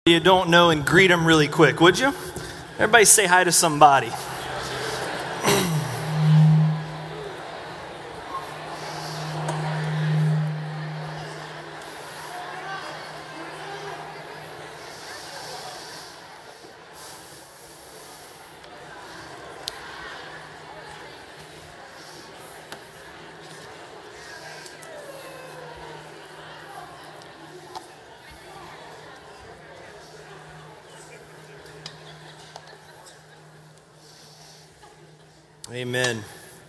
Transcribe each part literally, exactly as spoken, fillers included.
You don't know and greet them really quick, would you? Everybody say hi to somebody. Amen.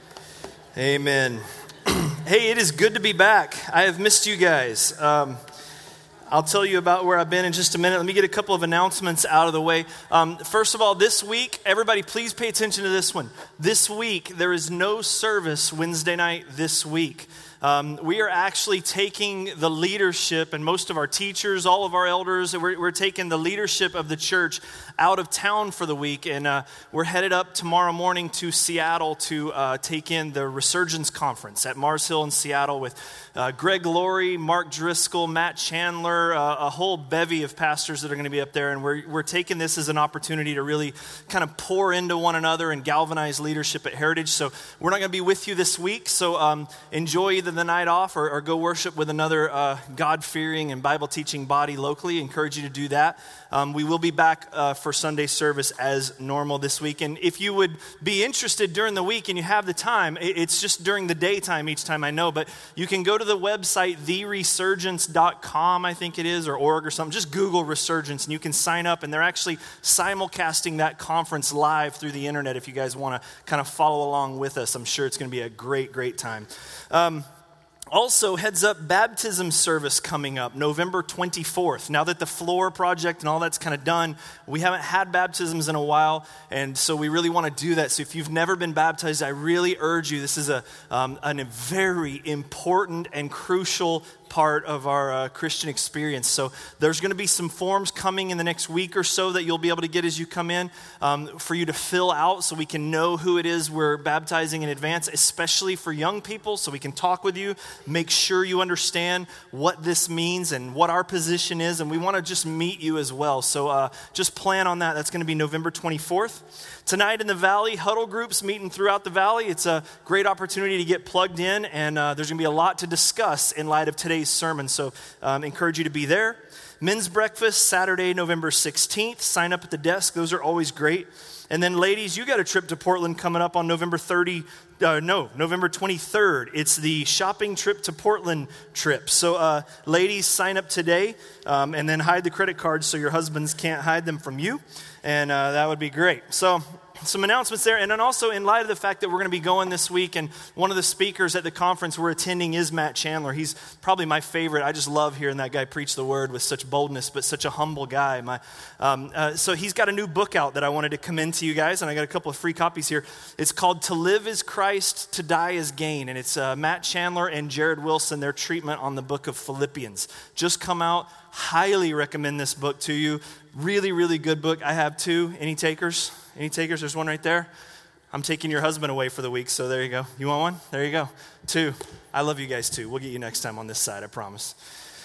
Amen. Hey, it is good to be back. I have missed you guys. Um, I'll tell you about where I've been in just a minute. Let me get a couple of announcements out of the way. Um, first of all, this week, everybody please pay attention to this one. This week, there is no service Wednesday night this week. Um, we are actually taking the leadership, and most of our teachers, all of our elders, we're, we're taking the leadership of the church out of town for the week, and uh, we're headed up tomorrow morning to Seattle to uh, take in the Resurgence Conference at Mars Hill in Seattle with uh, Greg Laurie, Mark Driscoll, Matt Chandler, uh, a whole bevy of pastors that are going to be up there, and we're, we're taking this as an opportunity to really kind of pour into one another and galvanize leadership at Heritage. So we're not going to be with you this week, so um, enjoy either the night off or, or go worship with another uh, God-fearing and Bible-teaching body locally. Encourage you to do that. Um, we will be back uh, for Sunday service as normal this week. And if you would be interested during the week and you have the time, it's just during the daytime each time, I know, but you can go to the website, the resurgence dot com, I think it is, or org or something. Just Google Resurgence and you can sign up, and they're actually simulcasting that conference live through the internet if you guys want to kind of follow along with us. I'm sure it's going to be a great, great time. Um, Also, heads up, baptism service coming up November twenty-fourth. Now that the Floor Project and all that's kind of done, we haven't had baptisms in a while, and so we really want to do that. So if you've never been baptized, I really urge you. This is a, um, a very important and crucial part of our uh, Christian experience. So there's going to be some forms coming in the next week or so that you'll be able to get as you come in um, for you to fill out so we can know who it is we're baptizing in advance, especially for young people, so we can talk with you, make sure you understand what this means and what our position is, and we want to just meet you as well. So uh, just plan on that. That's going to be November twenty-fourth. Tonight in the Valley, huddle groups meeting throughout the Valley. It's a great opportunity to get plugged in, and uh, there's going to be a lot to discuss in light of today's sermon, so um, encourage you to be there. Men's breakfast, Saturday, November sixteenth. Sign up at the desk. Those are always great. And then ladies, you got a trip to Portland coming up on November thirtieth. Uh, no, November twenty-third. It's the shopping trip to Portland trip. So uh, ladies, sign up today um, and then hide the credit cards so your husbands can't hide them from you. And uh, that would be great. So some announcements there. And then also in light of the fact that we're going to be going this week, and one of the speakers at the conference we're attending is Matt Chandler. He's probably my favorite. I just love hearing that guy preach the word with such boldness, but such a humble guy. My, um, uh, so he's got a new book out that I wanted to commend to you guys, and I got a couple of free copies here. It's called To Live is Christ, To Die is Gain, and it's uh, Matt Chandler and Jared Wilson, their treatment on the book of Philippians. Just come out. Highly recommend this book to you. Really, really good book. I have two. Any takers? Any takers? There's one right there. I'm taking your husband away for the week, so there you go. You want one? There you go. Two. I love you guys too. We'll get you next time on this side, I promise.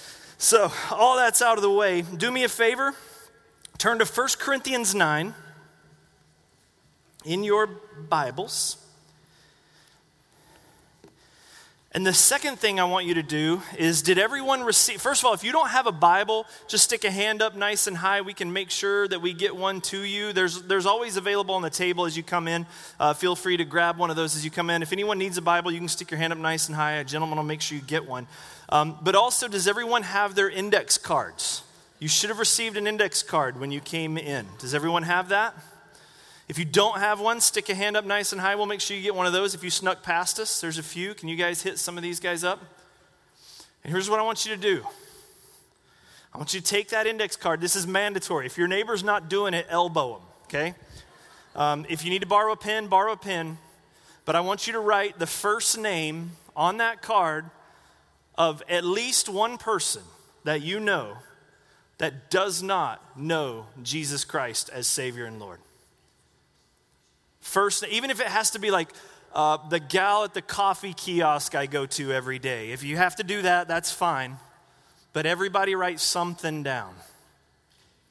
So, all that's out of the way. Do me a favor. Turn to First Corinthians nine in your Bibles. And the second thing I want you to do is, did everyone receive, first of all, if you don't have a Bible, just stick a hand up nice and high. We can make sure that we get one to you. There's there's always available on the table as you come in. Uh, feel free to grab one of those as you come in. If anyone needs a Bible, you can stick your hand up nice and high. A gentleman will make sure you get one. Um, but also, does everyone have their index cards? You should have received an index card when you came in. Does everyone have that? If you don't have one, stick a hand up nice and high. We'll make sure you get one of those. If you snuck past us, there's a few. Can you guys hit some of these guys up? And here's what I want you to do. I want you to take that index card. This is mandatory. If your neighbor's not doing it, elbow them, okay? Um, if you need to borrow a pen, borrow a pen. But I want you to write the first name on that card of at least one person that you know that does not know Jesus Christ as Savior and Lord. First, even if it has to be like uh, the gal at the coffee kiosk I go to every day. If you have to do that, that's fine. But everybody write something down.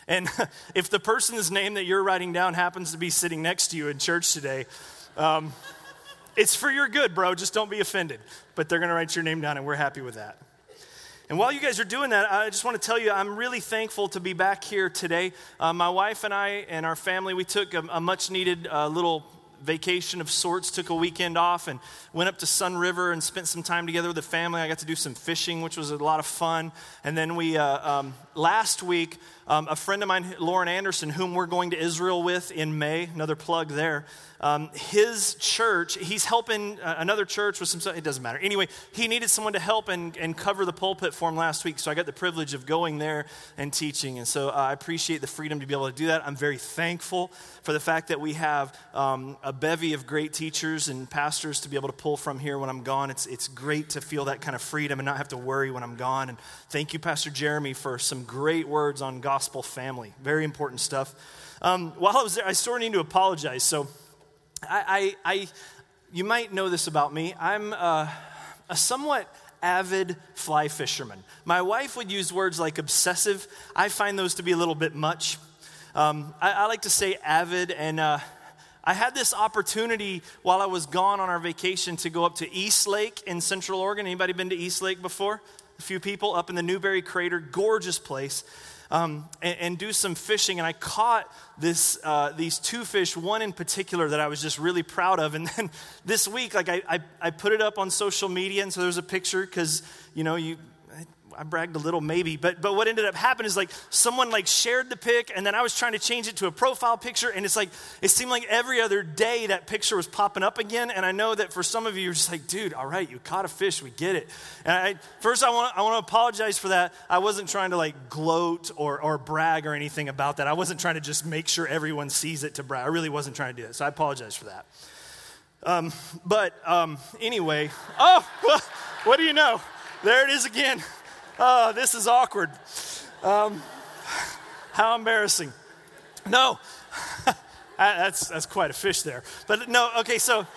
And if the person's name that you're writing down happens to be sitting next to you in church today, um, it's for your good, bro. Just don't be offended. But they're going to write your name down, and we're happy with that. And while you guys are doing that, I just want to tell you I'm really thankful to be back here today. Uh, my wife and I and our family, we took a, a much-needed uh, little vacation of sorts, took a weekend off and went up to Sun River and spent some time together with the family. I got to do some fishing, which was a lot of fun. And then we, uh, um, last week, um, a friend of mine, Lauren Anderson, whom we're going to Israel with in May, another plug there, um, his church, he's helping uh, another church with some stuff, it doesn't matter. Anyway, he needed someone to help and, and cover the pulpit for him last week, so I got the privilege of going there and teaching. And so uh, I appreciate the freedom to be able to do that. I'm very thankful for the fact that we have um, a bevy of great teachers and pastors to be able to pull from here when I'm gone. It's it's great to feel that kind of freedom and not have to worry when I'm gone. And thank you, Pastor Jeremy, for some great words on gospel family. Very important stuff. Um, while I was there, I sort of need to apologize. So I, I, I you might know this about me. I'm uh, a somewhat avid fly fisherman. My wife would use words like obsessive. I find those to be a little bit much. Um, I, I like to say avid, and uh, I had this opportunity while I was gone on our vacation to go up to East Lake in Central Oregon. Anybody been to East Lake before? A few people up in the Newberry Crater, gorgeous place, um, and, and do some fishing. And I caught this uh, these two fish, one in particular that I was just really proud of. And then this week, like I, I, I put it up on social media, and so there's a picture because you know you. I bragged a little maybe, but but what ended up happening is like someone like shared the pic, and then I was trying to change it to a profile picture, and it's like it seemed like every other day that picture was popping up again. And I know that for some of you, you're just like, dude, all right, you caught a fish, we get it. And I, first, I want I want to apologize for that. I wasn't trying to like gloat or or brag or anything about that. I wasn't trying to just make sure everyone sees it to brag. I really wasn't trying to do that, so I apologize for that. Um, but um, anyway, oh, well, what do you know? There it is again. Oh, this is awkward. Um, how embarrassing. No, that's that's quite a fish there. But no, okay, so,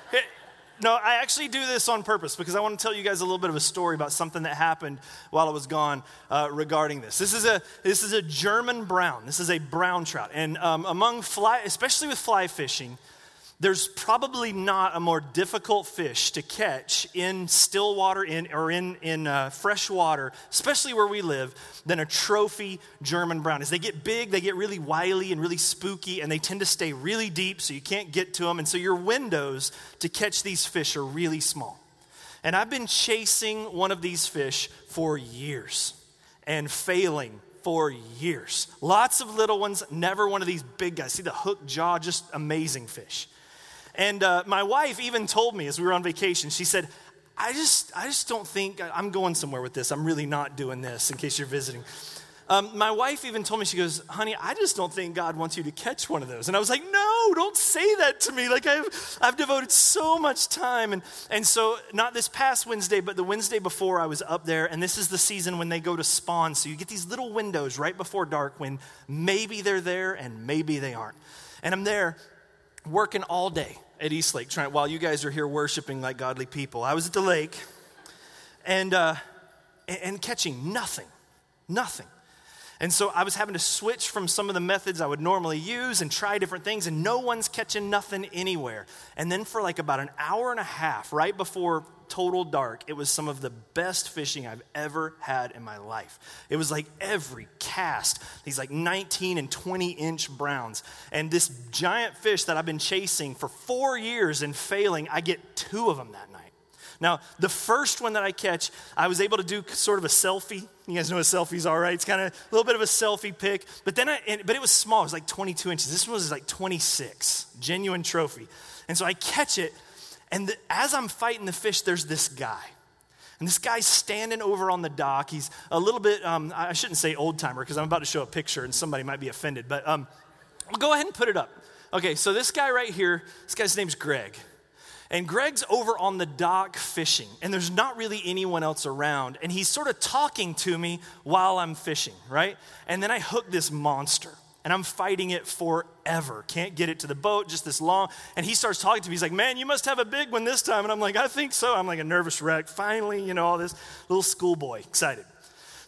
no, I actually do this on purpose because I want to tell you guys a little bit of a story about something that happened while I was gone uh, regarding this. This is a this is a German brown. This is a brown trout. And um, among fly, especially with fly fishing, there's probably not a more difficult fish to catch in still water in, or in, in uh, fresh water, especially where we live, than a trophy German brown. As they get big, they get really wily and really spooky, and they tend to stay really deep so you can't get to them. And so your windows to catch these fish are really small. And I've been chasing one of these fish for years and failing for years. Lots of little ones, never one of these big guys. See the hook jaw, just amazing fish. And uh, my wife even told me as we were on vacation, she said, I just I just don't think, I'm going somewhere with this. I'm really not doing this, in case you're visiting. Um, my wife even told me, she goes, honey, I just don't think God wants you to catch one of those. And I was like, no, don't say that to me. Like I've I've devoted so much time. And, and so not this past Wednesday, but the Wednesday before I was up there. And this is the season when they go to spawn. So you get these little windows right before dark when maybe they're there and maybe they aren't. And I'm there working all day at East Lake, trying while you guys are here worshiping like godly people. I was at the lake and uh, and catching nothing, nothing. And so I was having to switch from some of the methods I would normally use and try different things, and no one's catching nothing anywhere. And then for like about an hour and a half, right before total dark, it was some of the best fishing I've ever had in my life. It was like every cast, these like nineteen and twenty inch browns. And this giant fish that I've been chasing for four years and failing, I get two of them that night. Now, the first one that I catch, I was able to do sort of a selfie. You guys know what selfies are, right? It's kind of a little bit of a selfie pic. But then, I, but it was small. It was like twenty-two inches. This one was like twenty-six, genuine trophy. And so I catch it, and the, as I'm fighting the fish, there's this guy. And this guy's standing over on the dock. He's a little bit, um, I shouldn't say old timer because I'm about to show a picture and somebody might be offended. But um, I'll go ahead and put it up. Okay, so this guy right here, this guy's name's Greg. And Greg's over on the dock fishing, and there's not really anyone else around. And he's sort of talking to me while I'm fishing, right? And then I hook this monster, and I'm fighting it forever. Can't get it to the boat, just this long. And he starts talking to me. He's like, man, you must have a big one this time. And I'm like, I think so. I'm like a nervous wreck. Finally, you know, all this little schoolboy, excited.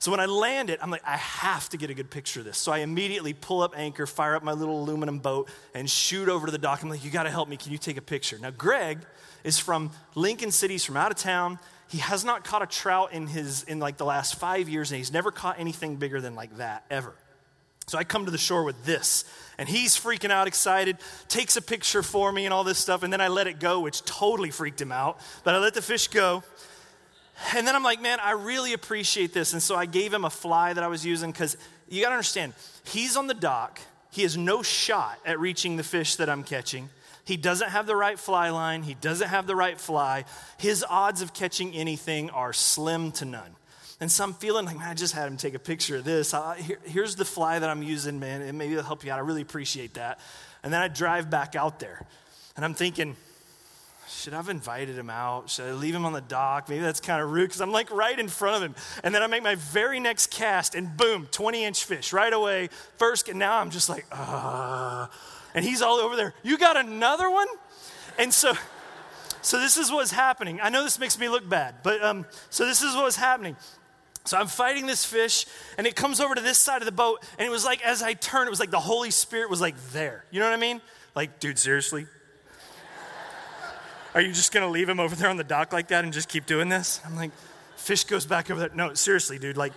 So when I land it, I'm like, I have to get a good picture of this. So I immediately pull up anchor, fire up my little aluminum boat, and shoot over to the dock. I'm like, you got to help me. Can you take a picture? Now, Greg is from Lincoln City. He's from out of town. He has not caught a trout in his in like the last five years, and he's never caught anything bigger than like that, ever. So I come to the shore with this, and he's freaking out, excited, takes a picture for me and all this stuff, and then I let it go, which totally freaked him out. But I let the fish go. And then I'm like, man, I really appreciate this. And so I gave him a fly that I was using because you got to understand, he's on the dock. He has no shot at reaching the fish that I'm catching. He doesn't have the right fly line. He doesn't have the right fly. His odds of catching anything are slim to none. And so I'm feeling like, man, I just had him take a picture of this. I, here, here's the fly that I'm using, man, and maybe it'll help you out. I really appreciate that. And then I drive back out there, and I'm thinking, should I have invited him out? Should I leave him on the dock? Maybe that's kind of rude because I'm like right in front of him. And then I make my very next cast and boom, twenty inch fish right away. First, and now I'm just like, ah. Uh, and he's all over there. You got another one? And so, so this is what's happening. I know this makes me look bad, but um, so this is what was happening. So I'm fighting this fish, and it comes over to this side of the boat, and it was like as I turned, it was like the Holy Spirit was like there. You know what I mean? Like, dude, seriously? Are you just going to leave him over there on the dock like that and just keep doing this? I'm like, fish goes back over there. No, seriously, dude, like,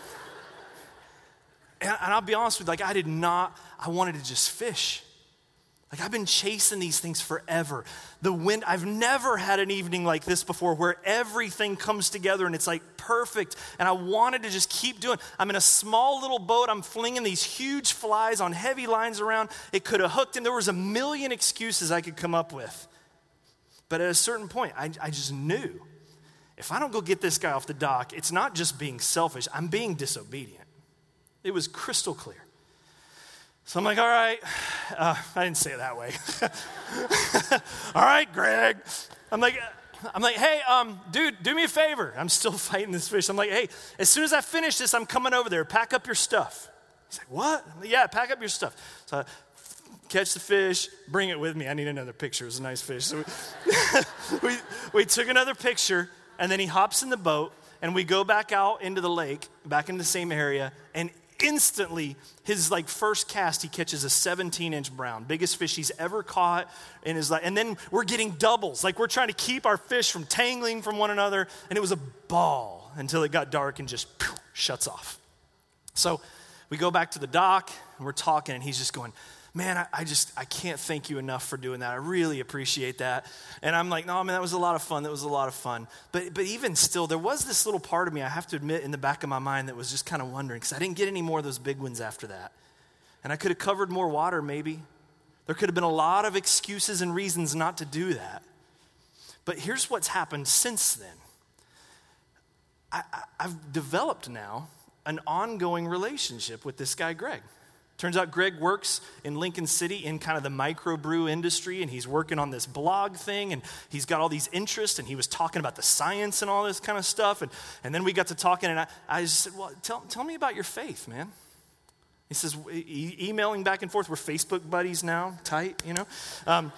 and, and I'll be honest with you, like, I did not, I wanted to just fish. Like, I've been chasing these things forever. The wind, I've never had an evening like this before where everything comes together and it's like perfect. And I wanted to just keep doing. I'm in a small little boat. I'm flinging these huge flies on heavy lines around. It could have hooked him. There was a million excuses I could come up with. But at a certain point, I, I just knew, if I don't go get this guy off the dock, it's not just being selfish, I'm being disobedient. It was crystal clear. So I'm like, all right, uh, I didn't say it that way. All right, Greg. I'm like, I'm like, hey, um, dude, do me a favor. I'm still fighting this fish. I'm like, hey, as soon as I finish this, I'm coming over there. Pack up your stuff. He's like, what? I'm like, yeah, pack up your stuff. So I catch the fish, bring it with me. I need another picture. It was a nice fish. So we, we, we took another picture, and then he hops in the boat, and we go back out into the lake, back into the same area, and instantly, his like first cast, he catches a seventeen inch brown, biggest fish he's ever caught in his life. And then we're getting doubles, like we're trying to keep our fish from tangling from one another, and it was a ball until it got dark and just poof, shuts off. So we go back to the dock, and we're talking, and he's just going, man, I, I just, I can't thank you enough for doing that. I really appreciate that. And I'm like, no, man, that was a lot of fun. That was a lot of fun. But but even still, there was this little part of me, I have to admit, in the back of my mind that was just kind of wondering, because I didn't get any more of those big ones after that. And I could have covered more water, maybe. There could have been a lot of excuses and reasons not to do that. But here's what's happened since then. I, I, I've developed now an ongoing relationship with this guy, Greg. Turns out Greg works in Lincoln City in kind of the microbrew industry, and he's working on this blog thing, and he's got all these interests, and he was talking about the science and all this kind of stuff, and, and then we got to talking, and I, I just said, well, tell, tell me about your faith, man. He says, e- emailing back and forth, we're Facebook buddies now, tight, you know. Um,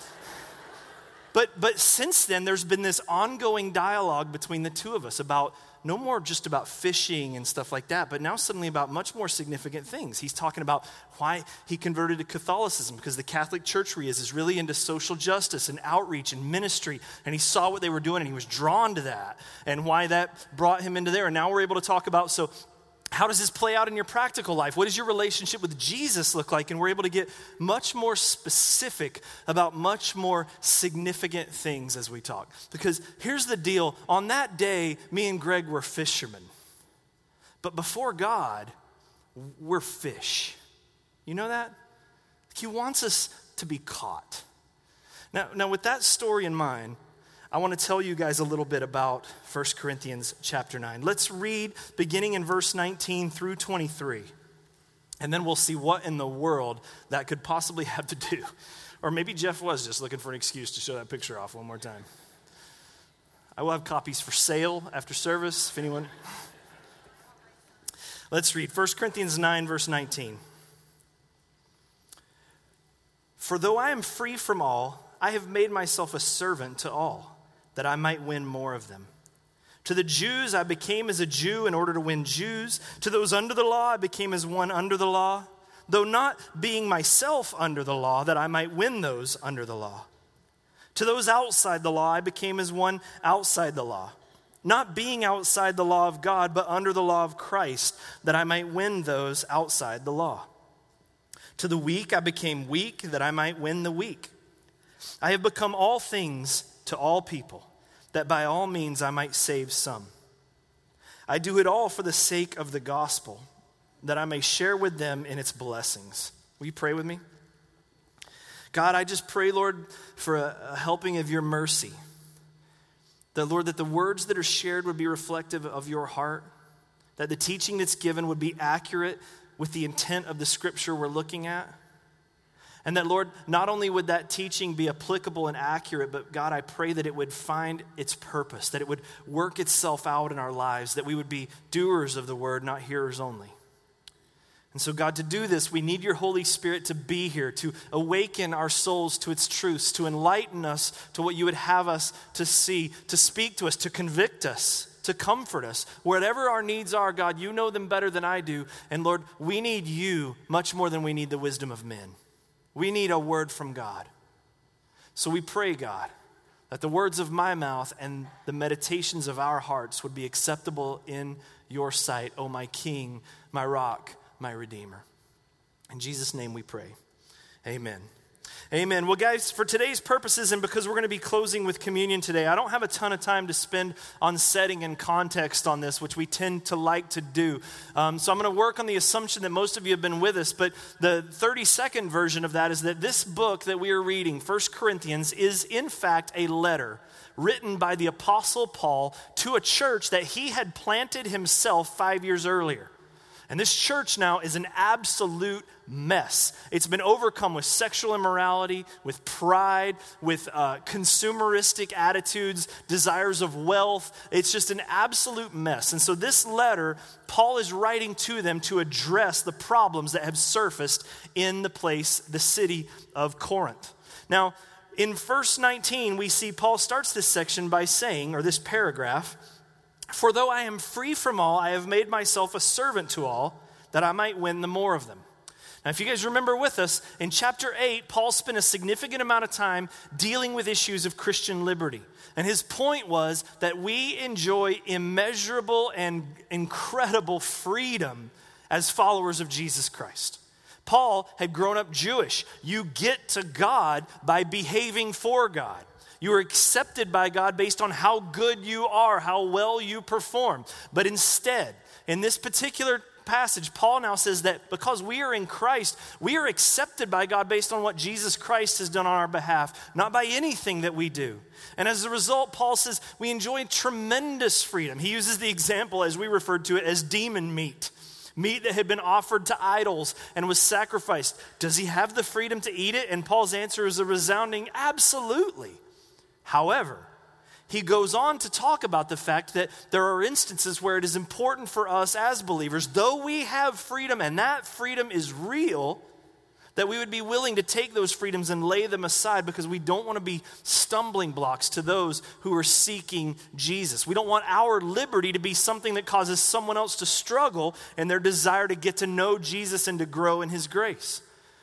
but but since then, there's been this ongoing dialogue between the two of us about no more just about fishing and stuff like that, but now suddenly about much more significant things. He's talking about why he converted to Catholicism, because the Catholic Church where he is is really into social justice and outreach and ministry, and he saw what they were doing and he was drawn to that, and why that brought him into there. And now we're able to talk about, so how does this play out in your practical life? What does your relationship with Jesus look like? And we're able to get much more specific about much more significant things as we talk. Because here's the deal. On that day, me and Greg were fishermen. But before God, we're fish. You know that? He wants us to be caught. Now, now with that story in mind, I want to tell you guys a little bit about First Corinthians chapter nine. Let's read beginning in verse nineteen through twenty-three. And then we'll see what in the world that could possibly have to do. Or maybe Jeff was just looking for an excuse to show that picture off one more time. I will have copies for sale after service, if anyone. Let's read First Corinthians nine, verse nineteen. For though I am free from all, I have made myself a servant to all, that I might win more of them. To the Jews, I became as a Jew in order to win Jews. To those under the law, I became as one under the law, though not being myself under the law, that I might win those under the law. To those outside the law, I became as one outside the law, not being outside the law of God, but under the law of Christ, that I might win those outside the law. To the weak, I became weak, that I might win the weak. I have become all things to all people, that by all means I might save some. I do it all for the sake of the gospel, that I may share with them in its blessings. Will you pray with me? God, I just pray, Lord, for a, a helping of your mercy. That, Lord, that the words that are shared would be reflective of your heart. That the teaching that's given would be accurate with the intent of the scripture we're looking at. And that, Lord, not only would that teaching be applicable and accurate, but God, I pray that it would find its purpose, that it would work itself out in our lives, that we would be doers of the word, not hearers only. And so, God, to do this, we need your Holy Spirit to be here, to awaken our souls to its truths, to enlighten us to what you would have us to see, to speak to us, to convict us, to comfort us. Whatever our needs are, God, you know them better than I do. And Lord, we need you much more than we need the wisdom of men. We need a word from God. So we pray, God, that the words of my mouth and the meditations of our hearts would be acceptable in your sight, O my King, my rock, my Redeemer. In Jesus' name we pray. Amen. Amen. Well, guys, for today's purposes and because we're going to be closing with communion today, I don't have a ton of time to spend on setting and context on this, which we tend to like to do. Um, so I'm going to work on the assumption that most of you have been with us, but the thirty-second version of that is that this book that we are reading, First Corinthians, is in fact a letter written by the Apostle Paul to a church that he had planted himself five years earlier. And this church now is an absolute mess. It's been overcome with sexual immorality, with pride, with uh, consumeristic attitudes, desires of wealth. It's just an absolute mess. And so this letter, Paul is writing to them to address the problems that have surfaced in the place, the city of Corinth. Now, in verse nineteen, we see Paul starts this section by saying, or this paragraph, "For though I am free from all, I have made myself a servant to all, that I might win the more of them." Now, if you guys remember with us, in chapter eight, Paul spent a significant amount of time dealing with issues of Christian liberty. And his point was that we enjoy immeasurable and incredible freedom as followers of Jesus Christ. Paul had grown up Jewish. You get to God by behaving for God. You are accepted by God based on how good you are, how well you perform. But instead, in this particular passage, Paul now says that because we are in Christ, we are accepted by God based on what Jesus Christ has done on our behalf, not by anything that we do. And as a result, Paul says we enjoy tremendous freedom. He uses the example, as we referred to it, as demon meat. Meat that had been offered to idols and was sacrificed. Does he have the freedom to eat it? And Paul's answer is a resounding absolutely. However, he goes on to talk about the fact that there are instances where it is important for us as believers, though we have freedom and that freedom is real, that we would be willing to take those freedoms and lay them aside because we don't want to be stumbling blocks to those who are seeking Jesus. We don't want our liberty to be something that causes someone else to struggle in their desire to get to know Jesus and to grow in his grace.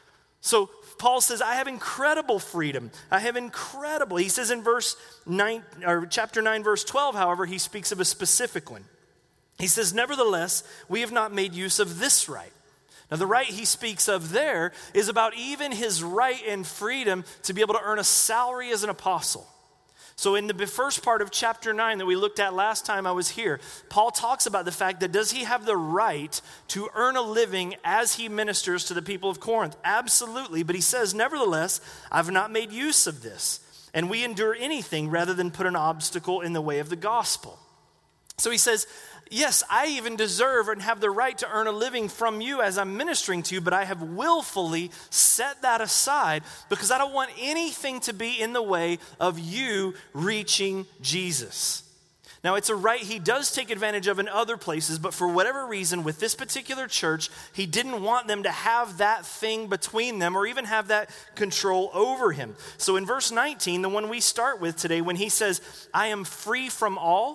So Paul says, I have incredible freedom. I have incredible. He says in verse nine, or chapter nine, verse twelve, however, he speaks of a specific one. He says, nevertheless, we have not made use of this right. Now, the right he speaks of there is about even his right and freedom to be able to earn a salary as an apostle. So in the first part of chapter nine that we looked at last time I was here, Paul talks about the fact that does he have the right to earn a living as he ministers to the people of Corinth? Absolutely, but he says, nevertheless, I've not made use of this, and we endure anything rather than put an obstacle in the way of the gospel. So he says, yes, I even deserve and have the right to earn a living from you as I'm ministering to you, but I have willfully set that aside because I don't want anything to be in the way of you reaching Jesus. Now, it's a right he does take advantage of in other places, but for whatever reason, with this particular church, he didn't want them to have that thing between them or even have that control over him. So in verse nineteen, the one we start with today, when he says, I am free from all,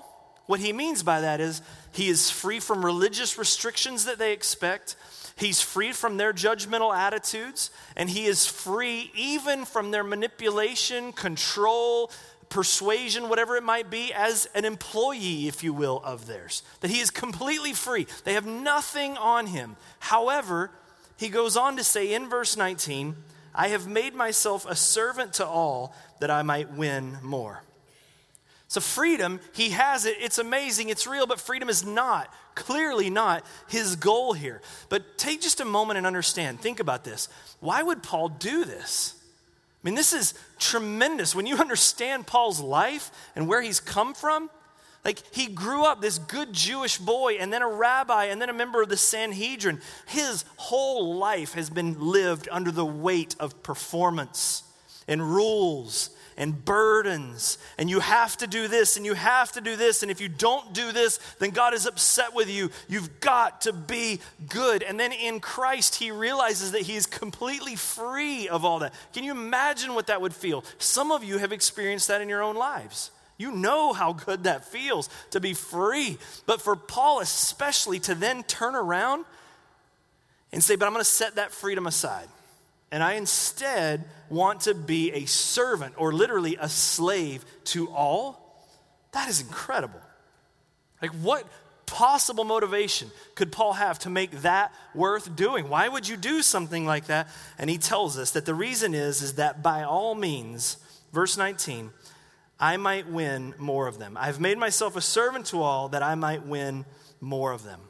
What he means by that is he is free from religious restrictions that they expect. He's free from their judgmental attitudes, and he is free even from their manipulation, control, persuasion, whatever it might be, as an employee, if you will, of theirs. That he is completely free. They have nothing on him. However, he goes on to say in verse nineteen, I have made myself a servant to all that I might win more. So freedom, he has it, it's amazing, it's real, but freedom is not, clearly not his goal here. But take just a moment and understand, think about this. Why would Paul do this? I mean, this is tremendous. When you understand Paul's life and where he's come from, like he grew up this good Jewish boy and then a rabbi and then a member of the Sanhedrin. His whole life has been lived under the weight of performance and rules and burdens, and you have to do this, and you have to do this, and if you don't do this, then God is upset with you. You've got to be good. And then in Christ, he realizes that he is completely free of all that. Can you imagine what that would feel? Some of you have experienced that in your own lives. You know how good that feels to be free. But for Paul especially, to then turn around and say, but I'm going to set that freedom aside. And I instead want to be a servant, or literally a slave to all. That is incredible. Like, what possible motivation could Paul have to make that worth doing? Why would you do something like that? And he tells us that the reason is, is that by all means, verse nineteen, I might win more of them. I've made myself a servant to all that I might win more of them.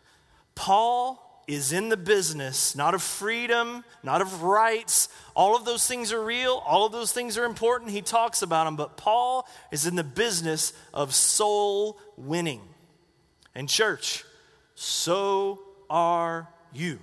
Paul is in the business, not of freedom, not of rights. All of those things are real. All of those things are important. He talks about them. But Paul is in the business of soul winning. And church, so are you.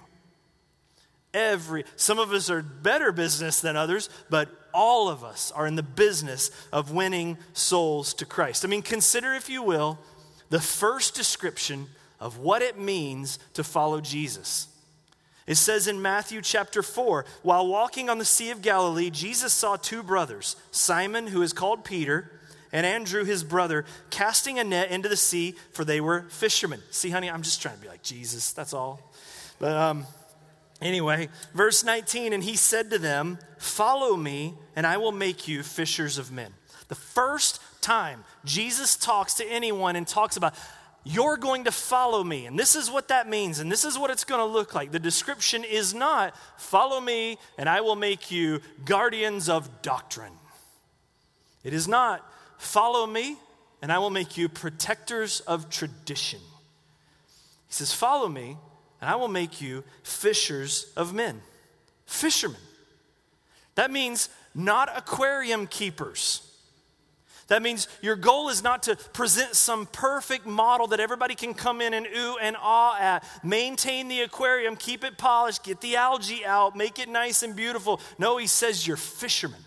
Every, some of us are better business than others, but all of us are in the business of winning souls to Christ. I mean, consider, if you will, the first description of what it means to follow Jesus. It says in Matthew chapter four, while walking on the Sea of Galilee, Jesus saw two brothers, Simon, who is called Peter, and Andrew, his brother, casting a net into the sea, for they were fishermen. See, honey, I'm just trying to be like Jesus, that's all. But um, anyway, verse nineteen, and he said to them, follow me, and I will make you fishers of men. The first time Jesus talks to anyone and talks about, you're going to follow me, and this is what that means, and this is what it's going to look like. The description is not, follow me, and I will make you guardians of doctrine. It is not, follow me, and I will make you protectors of tradition. He says, follow me, and I will make you fishers of men. Fishermen. That means not aquarium keepers. That means your goal is not to present some perfect model that everybody can come in and ooh and ah at. Maintain the aquarium, keep it polished, get the algae out, make it nice and beautiful. No, he says you're fishermen.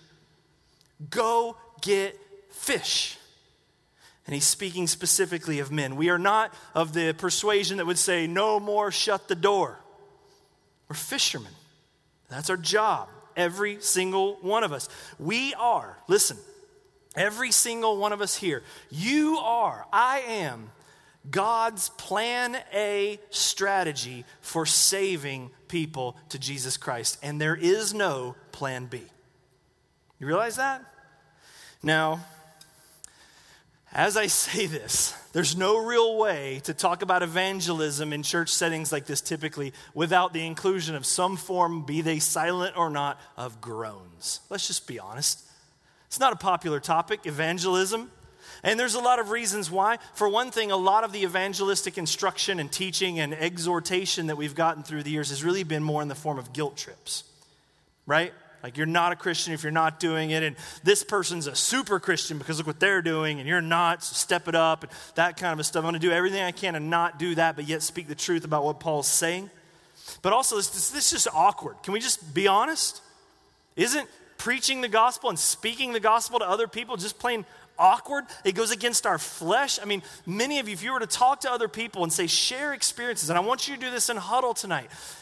Go get fish. And he's speaking specifically of men. We are not of the persuasion that would say, no more, shut the door. We're fishermen. That's our job, every single one of us. We are, listen, every single one of us here, you are, I am, God's plan A strategy for saving people to Jesus Christ. And there is no plan B. You realize that? Now, as I say this, there's no real way to talk about evangelism in church settings like this typically without the inclusion of some form, be they silent or not, of groans. Let's just be honest. It's not a popular topic, evangelism. And there's a lot of reasons why. For one thing, a lot of the evangelistic instruction and teaching and exhortation that we've gotten through the years has really been more in the form of guilt trips, right? Like, you're not a Christian if you're not doing it, and this person's a super Christian because look what they're doing, and you're not, so step it up, and that kind of stuff. I'm going to do everything I can to not do that, but yet speak the truth about what Paul's saying. But also, this, this, this is just awkward. Can we just be honest? Isn't preaching the gospel and speaking the gospel to other people just plain awkward? It goes against our flesh. I mean, many of you, if you were to talk to other people and say, share experiences, and I want you to do this in Huddle tonight.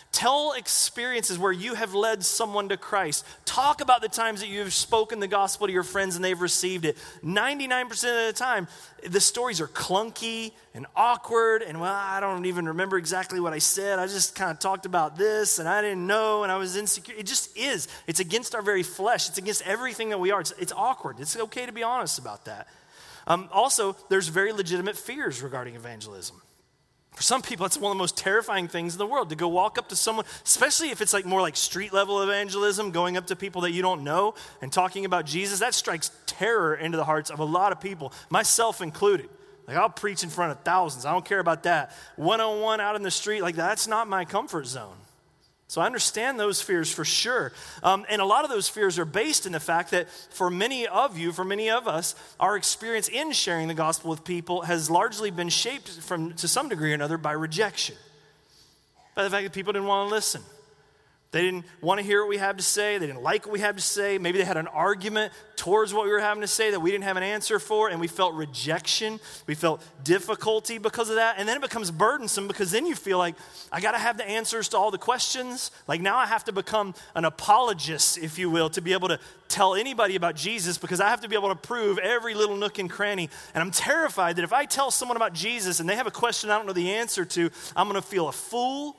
Tell experiences where you have led someone to Christ. Talk about the times that you have spoken the gospel to your friends and they've received it. ninety-nine percent of the time, the stories are clunky and awkward and, well, I don't even remember exactly what I said. I just kind of talked about this and I didn't know and I was insecure. It just is. It's against our very flesh. It's against everything that we are. It's, it's awkward. It's okay to be honest about that. Um, also, there's very legitimate fears regarding evangelism. For some people, it's one of the most terrifying things in the world to go walk up to someone, especially if it's like more like street level evangelism, going up to people that you don't know and talking about Jesus. That strikes terror into the hearts of a lot of people, myself included. Like, I'll preach in front of thousands. I don't care about that. One-on-one out in the street, like that's not my comfort zone. So I understand those fears for sure. Um, and a lot of those fears are based in the fact that for many of you, for many of us, our experience in sharing the gospel with people has largely been shaped from, to some degree or another, by rejection. By the fact that people didn't want to listen. They didn't want to hear what we have to say. They didn't like what we have to say. Maybe they had an argument towards what we were having to say that we didn't have an answer for, and we felt rejection. We felt difficulty because of that. And then it becomes burdensome because then you feel like, I got to have the answers to all the questions. Like now I have to become an apologist, if you will, to be able to tell anybody about Jesus because I have to be able to prove every little nook and cranny. And I'm terrified that if I tell someone about Jesus and they have a question I don't know the answer to, I'm going to feel a fool.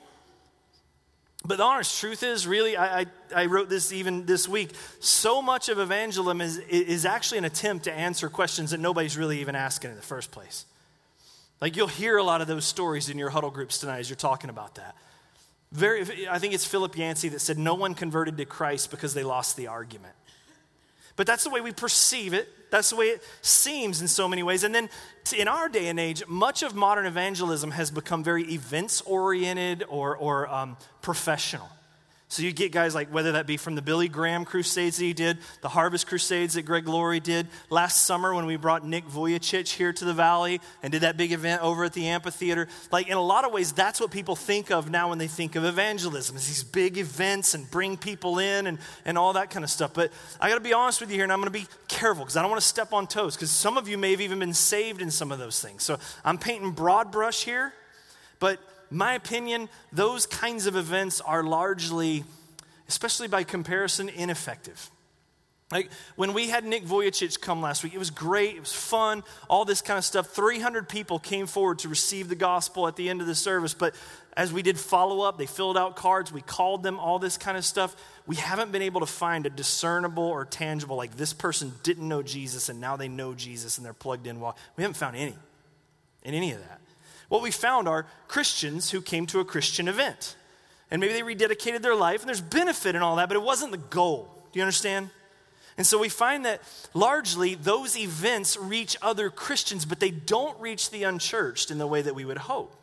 But the honest truth is, really, I, I, I wrote this even this week, so much of evangelism is, is actually an attempt to answer questions that nobody's really even asking in the first place. Like you'll hear a lot of those stories in your huddle groups tonight as you're talking about that. Very, I think it's Philip Yancey that said, no one converted to Christ because they lost the argument. But that's the way we perceive it. That's the way it seems in so many ways. And then in our day and age, much of modern evangelism has become very events-oriented or, or um, professional. So you get guys like, whether that be from the Billy Graham crusades that he did, the Harvest Crusades that Greg Laurie did, last summer when we brought Nick Vujicic here to the Valley and did that big event over at the amphitheater. Like in a lot of ways, that's what people think of now when they think of evangelism, is these big events and bring people in and, and all that kind of stuff. But I got to be honest with you here, and I'm going to be careful because I don't want to step on toes, because some of you may have even been saved in some of those things. So I'm painting broad brush here, but my opinion, those kinds of events are largely, especially by comparison, ineffective. Like when we had Nick Vujicic come last week, it was great, it was fun, all this kind of stuff. three hundred people came forward to receive the gospel at the end of the service, but as we did follow up, they filled out cards, we called them, all this kind of stuff. We haven't been able to find a discernible or tangible, like this person didn't know Jesus and now they know Jesus and they're plugged in. Well, we haven't found any, in any of that. What we found are Christians who came to a Christian event. And maybe they rededicated their life, and there's benefit in all that, but it wasn't the goal. Do you understand? And so we find that largely those events reach other Christians, but they don't reach the unchurched in the way that we would hope.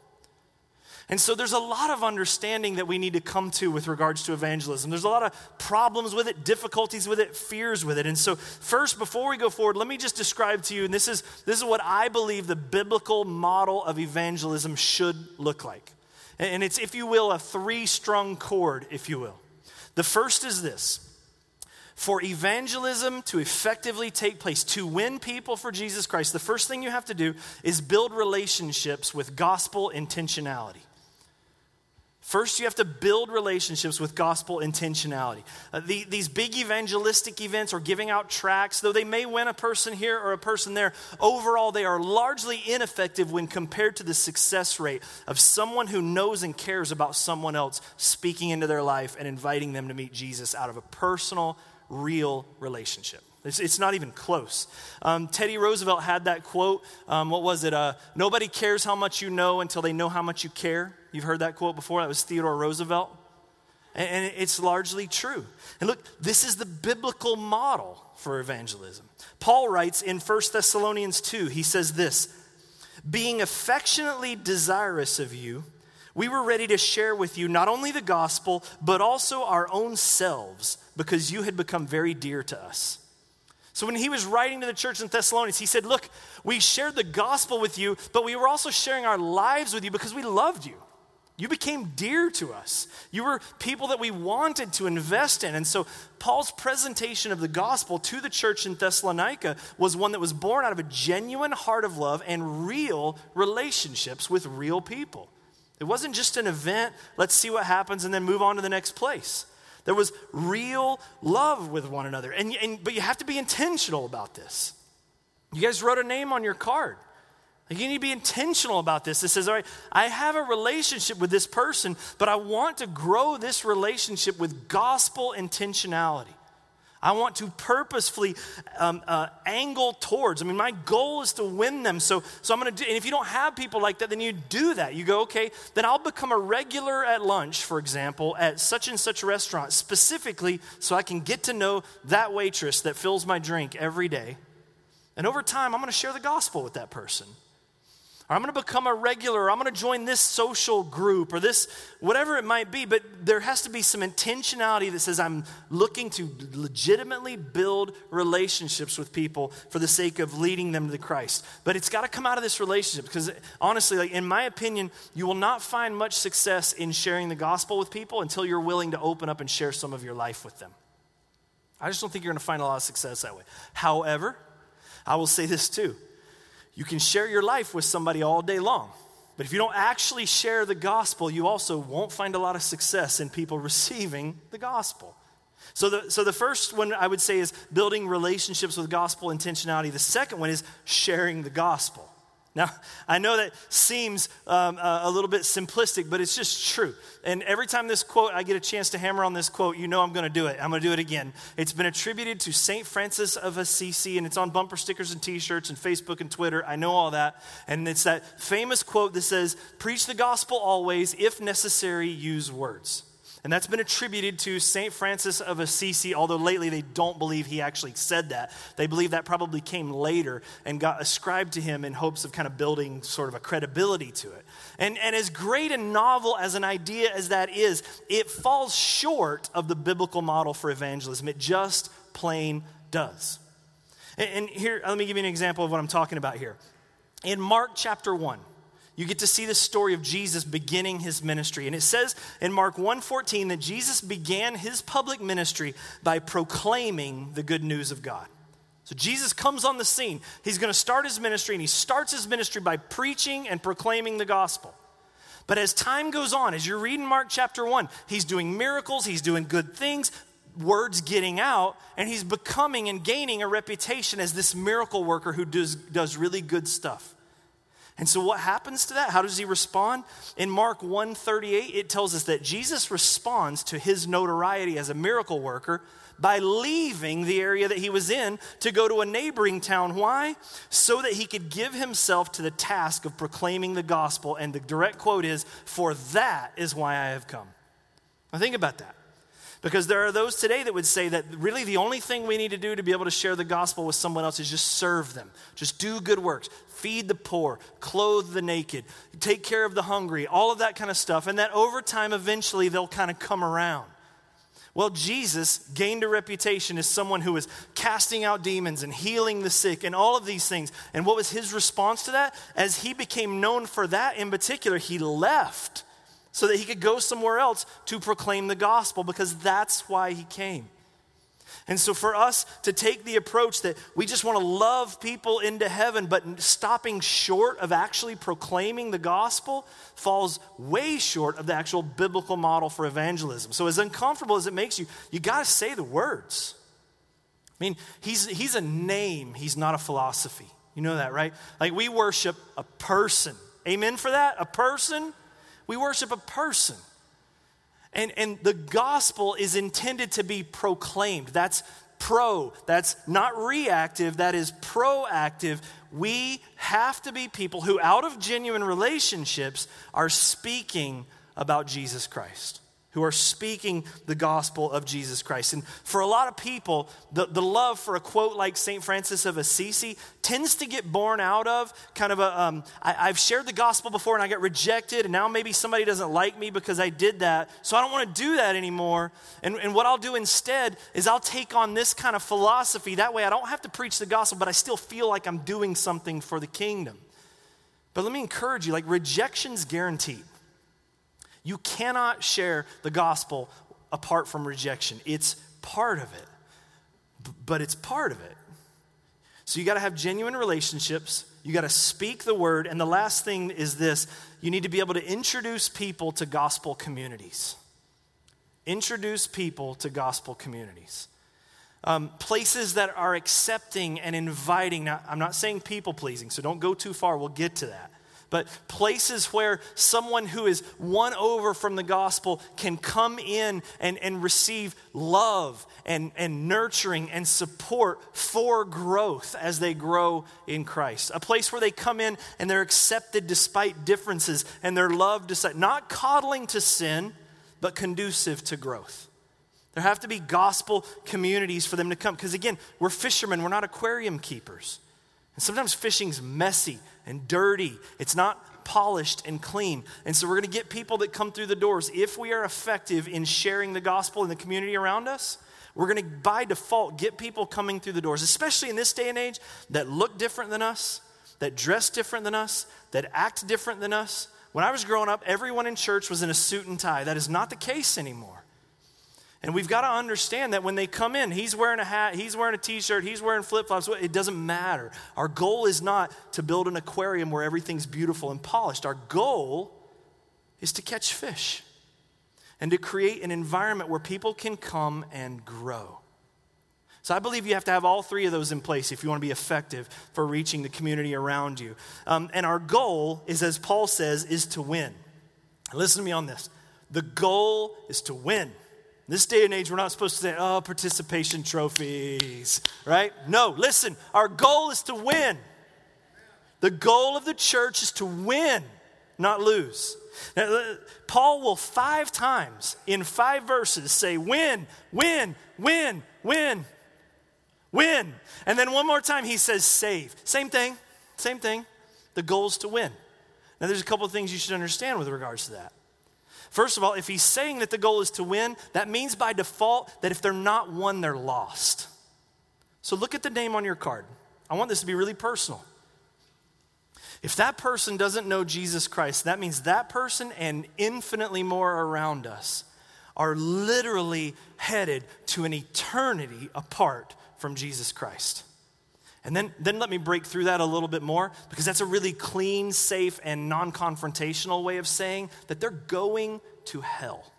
And so there's a lot of understanding that we need to come to with regards to evangelism. There's a lot of problems with it, difficulties with it, fears with it. And so first, before we go forward, let me just describe to you, and this is, this is what I believe the biblical model of evangelism should look like. And it's, if you will, a three-strung chord, if you will. The first is this. For evangelism to effectively take place, to win people for Jesus Christ, the first thing you have to do is build relationships with gospel intentionality. First, you have to build relationships with gospel intentionality. Uh, the, these big evangelistic events or giving out tracts, though they may win a person here or a person there, overall they are largely ineffective when compared to the success rate of someone who knows and cares about someone else speaking into their life and inviting them to meet Jesus out of a personal, real relationship. It's, it's not even close. Um, Teddy Roosevelt had that quote. Um, what was it? Uh, Nobody cares how much you know until they know how much you care. You've heard that quote before. That was Theodore Roosevelt. And, and it's largely true. And look, this is the biblical model for evangelism. Paul writes in First Thessalonians two, he says this, being affectionately desirous of you, we were ready to share with you not only the gospel, but also our own selves, because you had become very dear to us. So when he was writing to the church in Thessalonians, he said, look, we shared the gospel with you, but we were also sharing our lives with you because we loved you. You became dear to us. You were people that we wanted to invest in. And so Paul's presentation of the gospel to the church in Thessalonica was one that was born out of a genuine heart of love and real relationships with real people. It wasn't just an event, let's see what happens and then move on to the next place. There was real love with one another. And, and but you have to be intentional about this. You guys wrote a name on your card. Like, you need to be intentional about this. It says, all right, I have a relationship with this person, but I want to grow this relationship with gospel intentionality. I want to purposefully um, uh, angle towards. I mean, my goal is to win them. So, so I'm going to do, and if you don't have people like that, then you do that. You go, okay, then I'll become a regular at lunch, for example, at such and such a restaurant, specifically so I can get to know that waitress that fills my drink every day. And over time, I'm going to share the gospel with that person. Or I'm going to become a regular, or I'm going to join this social group, or this, whatever it might be, but there has to be some intentionality that says I'm looking to legitimately build relationships with people for the sake of leading them to the Christ. But it's got to come out of this relationship, because honestly, like in my opinion, you will not find much success in sharing the gospel with people until you're willing to open up and share some of your life with them. I just don't think you're going to find a lot of success that way. However, I will say this too. You can share your life with somebody all day long, but if you don't actually share the gospel, you also won't find a lot of success in people receiving the gospel. So the, so the first one I would say is building relationships with gospel intentionality. The second one is sharing the gospel. Now, I know that seems um, a, a little bit simplistic, but it's just true. And every time this quote, I get a chance to hammer on this quote, you know I'm going to do it. I'm going to do it again. It's been attributed to Saint Francis of Assisi, and it's on bumper stickers and t-shirts and Facebook and Twitter. I know all that. And it's that famous quote that says, preach the gospel always, if necessary, use words. And that's been attributed to Saint Francis of Assisi, although lately they don't believe he actually said that. They believe that probably came later and got ascribed to him in hopes of kind of building sort of a credibility to it. And, and as great and novel as an idea as that is, it falls short of the biblical model for evangelism. It just plain does. And, and here, let me give you an example of what I'm talking about here. In Mark chapter one, you get to see the story of Jesus beginning his ministry. And it says in Mark one fourteen that Jesus began his public ministry by proclaiming the good news of God. So Jesus comes on the scene. He's going to start his ministry, and he starts his ministry by preaching and proclaiming the gospel. But as time goes on, as you're reading Mark chapter one, he's doing miracles, he's doing good things, word's getting out, and he's becoming and gaining a reputation as this miracle worker who does, does really good stuff. And so what happens to that? How does he respond? In Mark one thirty-eight, it tells us that Jesus responds to his notoriety as a miracle worker by leaving the area that he was in to go to a neighboring town. Why? So that he could give himself to the task of proclaiming the gospel. And the direct quote is, "For that is why I have come." Now think about that. Because there are those today that would say that really the only thing we need to do to be able to share the gospel with someone else is just serve them. Just do good works. Feed the poor. Clothe the naked. Take care of the hungry. All of that kind of stuff. And that over time, eventually, they'll kind of come around. Well, Jesus gained a reputation as someone who was casting out demons and healing the sick and all of these things. And what was his response to that? As he became known for that in particular, he left so that he could go somewhere else to proclaim the gospel, because that's why he came. And so for us to take the approach that we just want to love people into heaven, but stopping short of actually proclaiming the gospel falls way short of the actual biblical model for evangelism. So as uncomfortable as it makes you, you got to say the words. I mean, he's, he's a name. He's not a philosophy. You know that, right? Like, we worship a person. Amen for that? A person? We worship a person. And, and the gospel is intended to be proclaimed. That's pro. That's not reactive. That is proactive. We have to be people who, out of genuine relationships, are speaking about Jesus Christ, who are speaking the gospel of Jesus Christ. And for a lot of people, the, the love for a quote like Saint Francis of Assisi tends to get born out of kind of a, um, I, I've shared the gospel before and I got rejected, and now maybe somebody doesn't like me because I did that, so I don't want to do that anymore. And, and what I'll do instead is I'll take on this kind of philosophy. That way I don't have to preach the gospel, but I still feel like I'm doing something for the kingdom. But let me encourage you, like, rejection's guaranteed. You cannot share the gospel apart from rejection. It's part of it, but it's part of it. So you got to have genuine relationships. You got to speak the word. And the last thing is this. You need to be able to introduce people to gospel communities. Introduce people to gospel communities. Um, places that are accepting and inviting. Now, I'm not saying people pleasing, so don't go too far. We'll get to that. But places where someone who is won over from the gospel can come in and, and receive love and, and nurturing and support for growth as they grow in Christ. A place where they come in and they're accepted despite differences and they're loved despite, not coddling to sin, but conducive to growth. There have to be gospel communities for them to come. Because again, we're fishermen, we're not aquarium keepers. And sometimes fishing's messy and dirty. It's not polished and clean. And so we're going to get people that come through the doors. If we are effective in sharing the gospel in the community around us, we're going to, by default, get people coming through the doors, especially in this day and age, that look different than us, that dress different than us, that act different than us. When I was growing up, everyone in church was in a suit and tie. That is not the case anymore. And we've got to understand that when they come in, he's wearing a hat, he's wearing a t-shirt, he's wearing flip-flops. It doesn't matter. Our goal is not to build an aquarium where everything's beautiful and polished. Our goal is to catch fish and to create an environment where people can come and grow. So I believe you have to have all three of those in place if you want to be effective for reaching the community around you. Um, and our goal is, as Paul says, is to win. Listen to me on this. The goal is to win. In this day and age, we're not supposed to say, oh, participation trophies, right? No, listen, our goal is to win. The goal of the church is to win, not lose. Now, Paul will five times in five verses say, win, win, win, win, win. And then one more time he says, save. Same thing, same thing. The goal is to win. Now, there's a couple of things you should understand with regards to that. First of all, if he's saying that the goal is to win, that means by default that if they're not won, they're lost. So look at the name on your card. I want this to be really personal. If that person doesn't know Jesus Christ, that means that person and infinitely more around us are literally headed to an eternity apart from Jesus Christ. And then, then let me break through that a little bit more, because that's a really clean, safe, and non-confrontational way of saying that they're going to hell.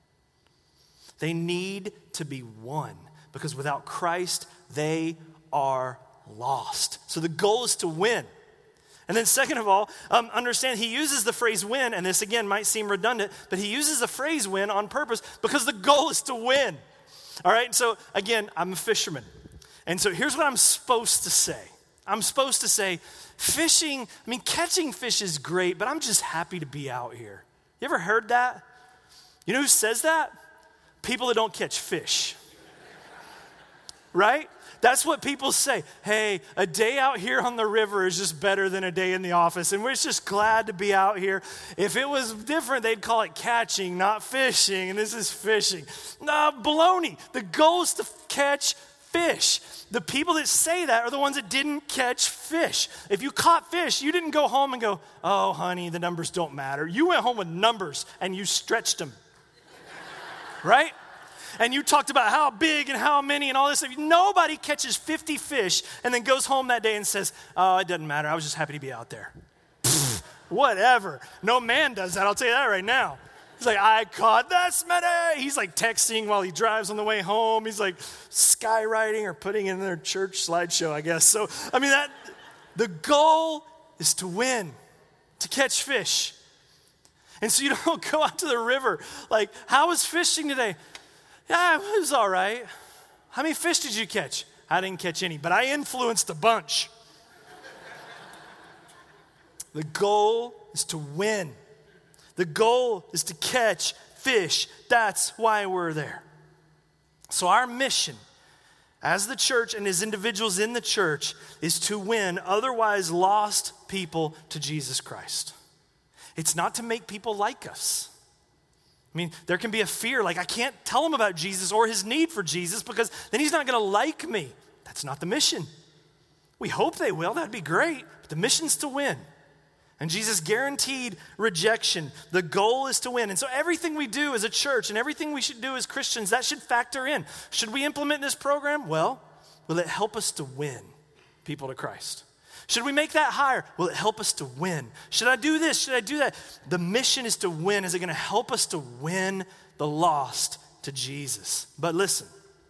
They need to be won, because without Christ, they are lost. So the goal is to win. And then second of all, um, understand he uses the phrase win, and this again might seem redundant, but he uses the phrase win on purpose because the goal is to win. All right, so again, I'm a fisherman. And so here's what I'm supposed to say. I'm supposed to say, fishing, I mean, catching fish is great, but I'm just happy to be out here. You ever heard that? You know who says that? People that don't catch fish. Right? That's what people say. Hey, a day out here on the river is just better than a day in the office, and we're just glad to be out here. If it was different, they'd call it catching, not fishing, and this is fishing. No, baloney. The goal is to catch fish. The people that say that are the ones that didn't catch fish. If you caught fish, you didn't go home and go, oh, honey, the numbers don't matter. You went home with numbers and you stretched them. Right? And you talked about how big and how many and all this stuff. Nobody catches fifty fish and then goes home that day and says, oh, it doesn't matter. I was just happy to be out there. Pfft, whatever. No man does that. I'll tell you that right now. He's like, I caught that, Smitty. He's like texting while he drives on the way home. He's like skywriting or putting in their church slideshow, I guess. So, I mean, that the goal is to win, to catch fish. And so you don't go out to the river like, how was fishing today? Yeah, it was all right. How many fish did you catch? I didn't catch any, but I influenced a bunch. The goal is to win. The goal is to catch fish. That's why we're there. So our mission as the church and as individuals in the church is to win otherwise lost people to Jesus Christ. It's not to make people like us. I mean, there can be a fear like I can't tell them about Jesus or his need for Jesus because then he's not going to like me. That's not the mission. We hope they will. That'd be great. But the mission's to win. And Jesus guaranteed rejection. The goal is to win. And so everything we do as a church and everything we should do as Christians, that should factor in. Should we implement this program? Well, will it help us to win people to Christ? Should we make that higher? Will it help us to win? Should I do this? Should I do that? The mission is to win. Is it going to help us to win the lost to Jesus? But listen,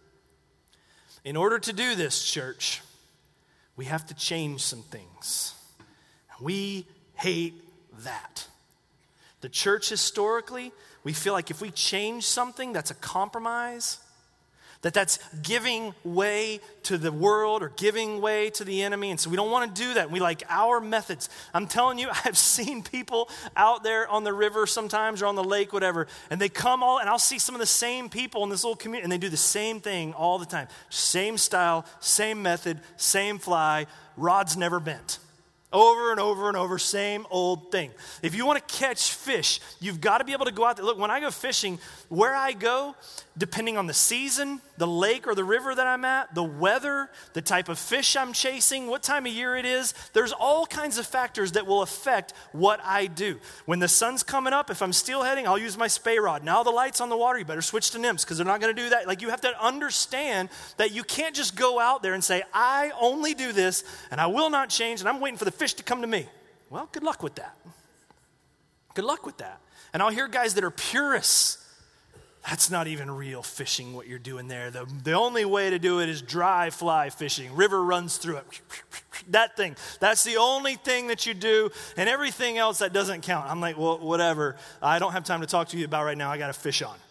in order to do this, church, we have to change some things. We hate that. The church historically, we feel like if we change something, that's a compromise, that that's giving way to the world or giving way to the enemy. And so we don't want to do that. We like our methods. I'm telling you, I've seen people out there on the river sometimes or on the lake, whatever, and they come all, and I'll see some of the same people in this little community, and they do the same thing all the time. Same style, same method, same fly, rods never bent. Over and over and over, same old thing. If you want to catch fish, you've got to be able to go out there. Look, when I go fishing, where I go, depending on the season, the lake or the river that I'm at, the weather, the type of fish I'm chasing, what time of year it is, there's all kinds of factors that will affect what I do. When the sun's coming up, if I'm steelheading, I'll use my spay rod. Now the light's on the water, you better switch to nymphs because they're not going to do that. Like, you have to understand that you can't just go out there and say, I only do this and I will not change and I'm waiting for the fish to come to me. Well, good luck with that. Good luck with that. And I'll hear guys that are purists. That's not even real fishing, what you're doing there. The, the only way to do it is dry fly fishing. River runs through it. That thing. That's the only thing that you do, and everything else that doesn't count. I'm like, well, whatever. I don't have time to talk to you about right now. I got a fish on.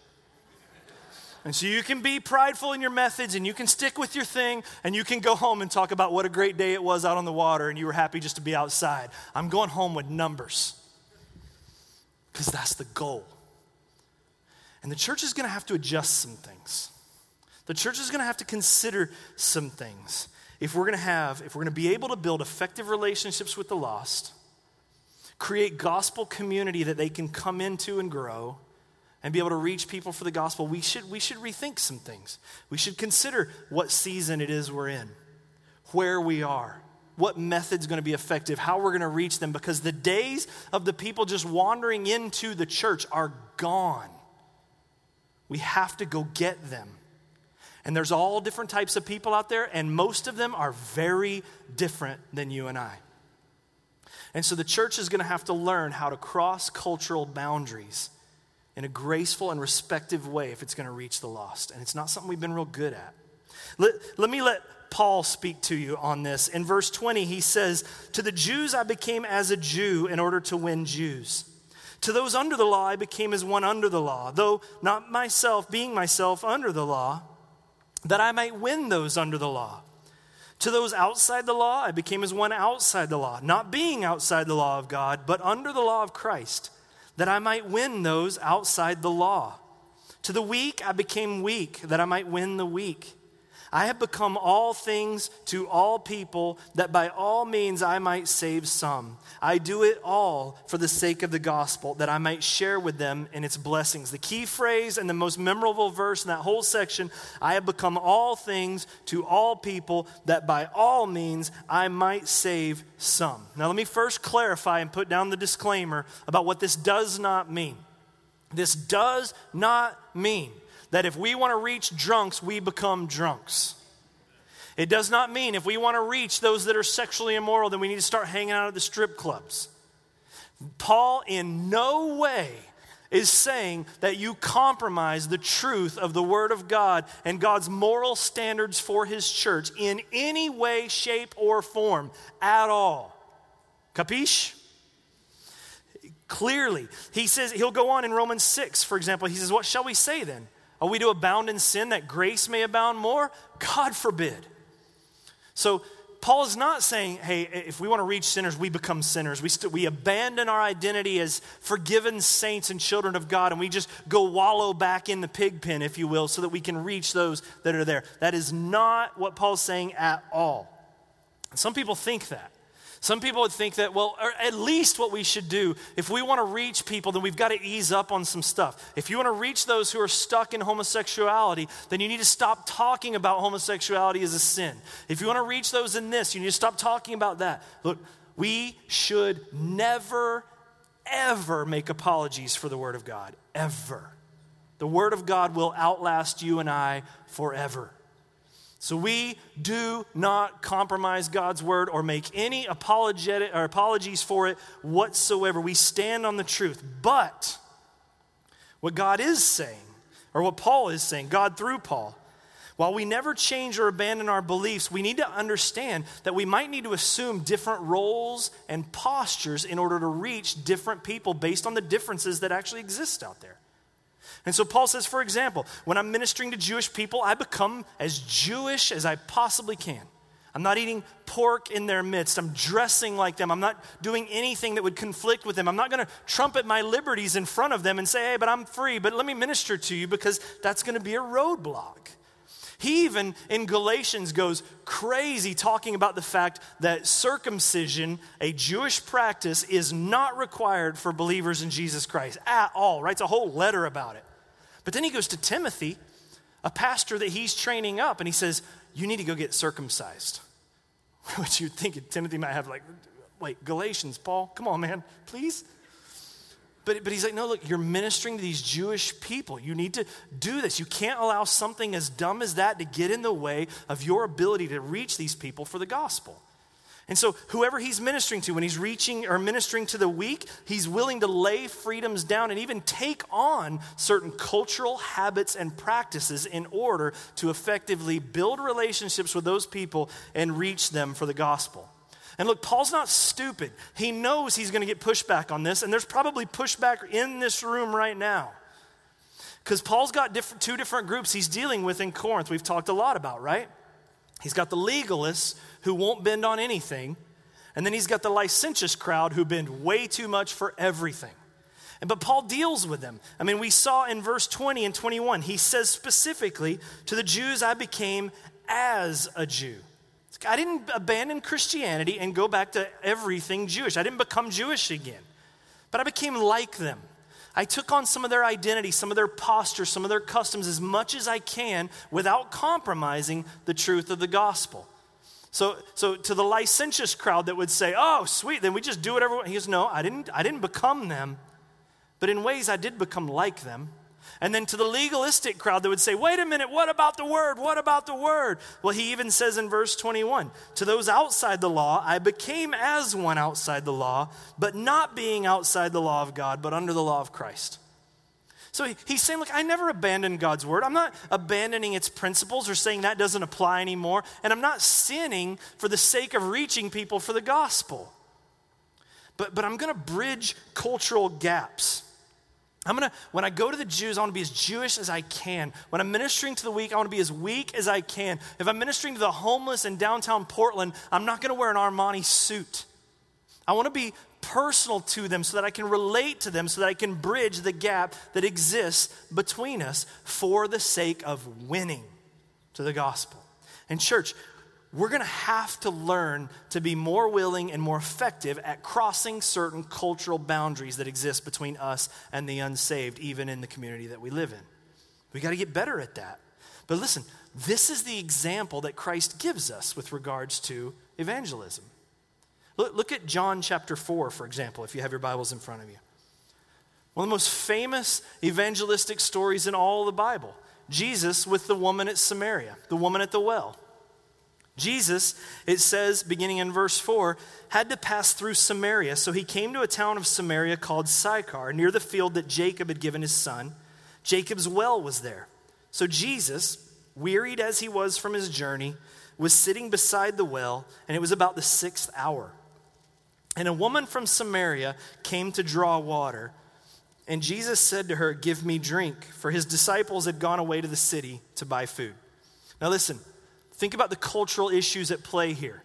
And so you can be prideful in your methods, and you can stick with your thing, and you can go home and talk about what a great day it was out on the water, and you were happy just to be outside. I'm going home with numbers because that's the goal. And the church is going to have to adjust some things. The church is going to have to consider some things. If we're going to have, if we're going to be able to build effective relationships with the lost, create gospel community that they can come into and grow, and be able to reach people for the gospel, we should, we should rethink some things. We should consider what season it is we're in, where we are, what method's going to be effective, how we're going to reach them, because the days of the people just wandering into the church are gone. We have to go get them. And there's all different types of people out there, and most of them are very different than you and I. And so the church is going to have to learn how to cross cultural boundaries in a graceful and respectful way if it's going to reach the lost. And it's not something we've been real good at. Let, let me let Paul speak to you on this. In verse twenty, he says, "To the Jews I became as a Jew in order to win Jews. To those under the law I became as one under the law, though not myself being myself under the law, that I might win those under the law. To those outside the law I became as one outside the law, not being outside the law of God, but under the law of Christ, that I might win those outside the law. To the weak I became weak, that I might win the weak. I have become all things to all people, that by all means I might save some. I do it all for the sake of the gospel, that I might share with them in its blessings." The key phrase and the most memorable verse in that whole section, I have become all things to all people, that by all means I might save some. Now let me first clarify and put down the disclaimer about what this does not mean. This does not mean that if we want to reach drunks, we become drunks. It does not mean if we want to reach those that are sexually immoral, then we need to start hanging out at the strip clubs. Paul in no way is saying that you compromise the truth of the Word of God and God's moral standards for His church in any way, shape, or form at all. Capiche? Clearly, he says, he'll go on in Romans six, for example, he says, "What shall we say then? Are we to abound in sin that grace may abound more? God forbid." So Paul is not saying, hey, if we want to reach sinners, we become sinners. We, st- we abandon our identity as forgiven saints and children of God, and we just go wallow back in the pig pen, if you will, so that we can reach those that are there. That is not what Paul's saying at all. Some people think that. Some people would think that, well, or at least what we should do, if we want to reach people, then we've got to ease up on some stuff. If you want to reach those who are stuck in homosexuality, then you need to stop talking about homosexuality as a sin. If you want to reach those in this, you need to stop talking about that. Look, we should never, ever make apologies for the Word of God, ever. The Word of God will outlast you and I forever. So we do not compromise God's word or make any apologetic or apologies for it whatsoever. We stand on the truth. But what God is saying, or what Paul is saying, God through Paul, while we never change or abandon our beliefs, we need to understand that we might need to assume different roles and postures in order to reach different people based on the differences that actually exist out there. And so Paul says, for example, when I'm ministering to Jewish people, I become as Jewish as I possibly can. I'm not eating pork in their midst. I'm dressing like them. I'm not doing anything that would conflict with them. I'm not going to trumpet my liberties in front of them and say, hey, but I'm free, but let me minister to you, because that's going to be a roadblock. He even in Galatians goes crazy talking about the fact that circumcision, a Jewish practice, is not required for believers in Jesus Christ at all. Writes a whole letter about it. But then he goes to Timothy, a pastor that he's training up, and he says, you need to go get circumcised. Which you'd think Timothy might have like, wait, Galatians, Paul, come on, man, please? But, but he's like, no, look, you're ministering to these Jewish people. You need to do this. You can't allow something as dumb as that to get in the way of your ability to reach these people for the gospel. And so whoever he's ministering to, when he's reaching or ministering to the weak, he's willing to lay freedoms down and even take on certain cultural habits and practices in order to effectively build relationships with those people and reach them for the gospel. And look, Paul's not stupid. He knows he's going to get pushback on this, and there's probably pushback in this room right now. Because Paul's got different, two different groups he's dealing with in Corinth we've talked a lot about, right? He's got the legalists who won't bend on anything, and then he's got the licentious crowd who bend way too much for everything. And but Paul deals with them. I mean, we saw in verse twenty and twenty-one, he says specifically, to the Jews I became as a Jew. I didn't abandon Christianity and go back to everything Jewish. I didn't become Jewish again, but I became like them. I took on some of their identity, some of their posture, some of their customs as much as I can without compromising the truth of the gospel. So, so to the licentious crowd that would say, oh, sweet, then we just do whatever. He goes, no, I didn't, I didn't become them, but in ways I did become like them. And then to the legalistic crowd that would say, wait a minute, what about the word? What about the word? Well, he even says in verse twenty-one, to those outside the law, I became as one outside the law, but not being outside the law of God, but under the law of Christ. So he, he's saying, look, I never abandoned God's word. I'm not abandoning its principles or saying that doesn't apply anymore. And I'm not sinning for the sake of reaching people for the gospel. But, but I'm going to bridge cultural gaps. I'm going to, when I go to the Jews, I want to be as Jewish as I can. When I'm ministering to the weak, I want to be as weak as I can. If I'm ministering to the homeless in downtown Portland, I'm not going to wear an Armani suit. I want to be personal to them so that I can relate to them, so that I can bridge the gap that exists between us for the sake of winning to the gospel. And church, we're going to have to learn to be more willing and more effective at crossing certain cultural boundaries that exist between us and the unsaved, even in the community that we live in. We got to get better at that. But listen, this is the example that Christ gives us with regards to evangelism. Look, look at John chapter four, for example, if you have your Bibles in front of you. One of the most famous evangelistic stories in all of the Bible. Jesus with the woman at Samaria, the woman at the well. Jesus, it says, beginning in verse four, had to pass through Samaria, so he came to a town of Samaria called Sychar, near the field that Jacob had given his son. Jacob's well was there. So Jesus, wearied as he was from his journey, was sitting beside the well, and it was about the sixth hour. And a woman from Samaria came to draw water, and Jesus said to her, give me drink, for his disciples had gone away to the city to buy food. Now listen, think about the cultural issues at play here.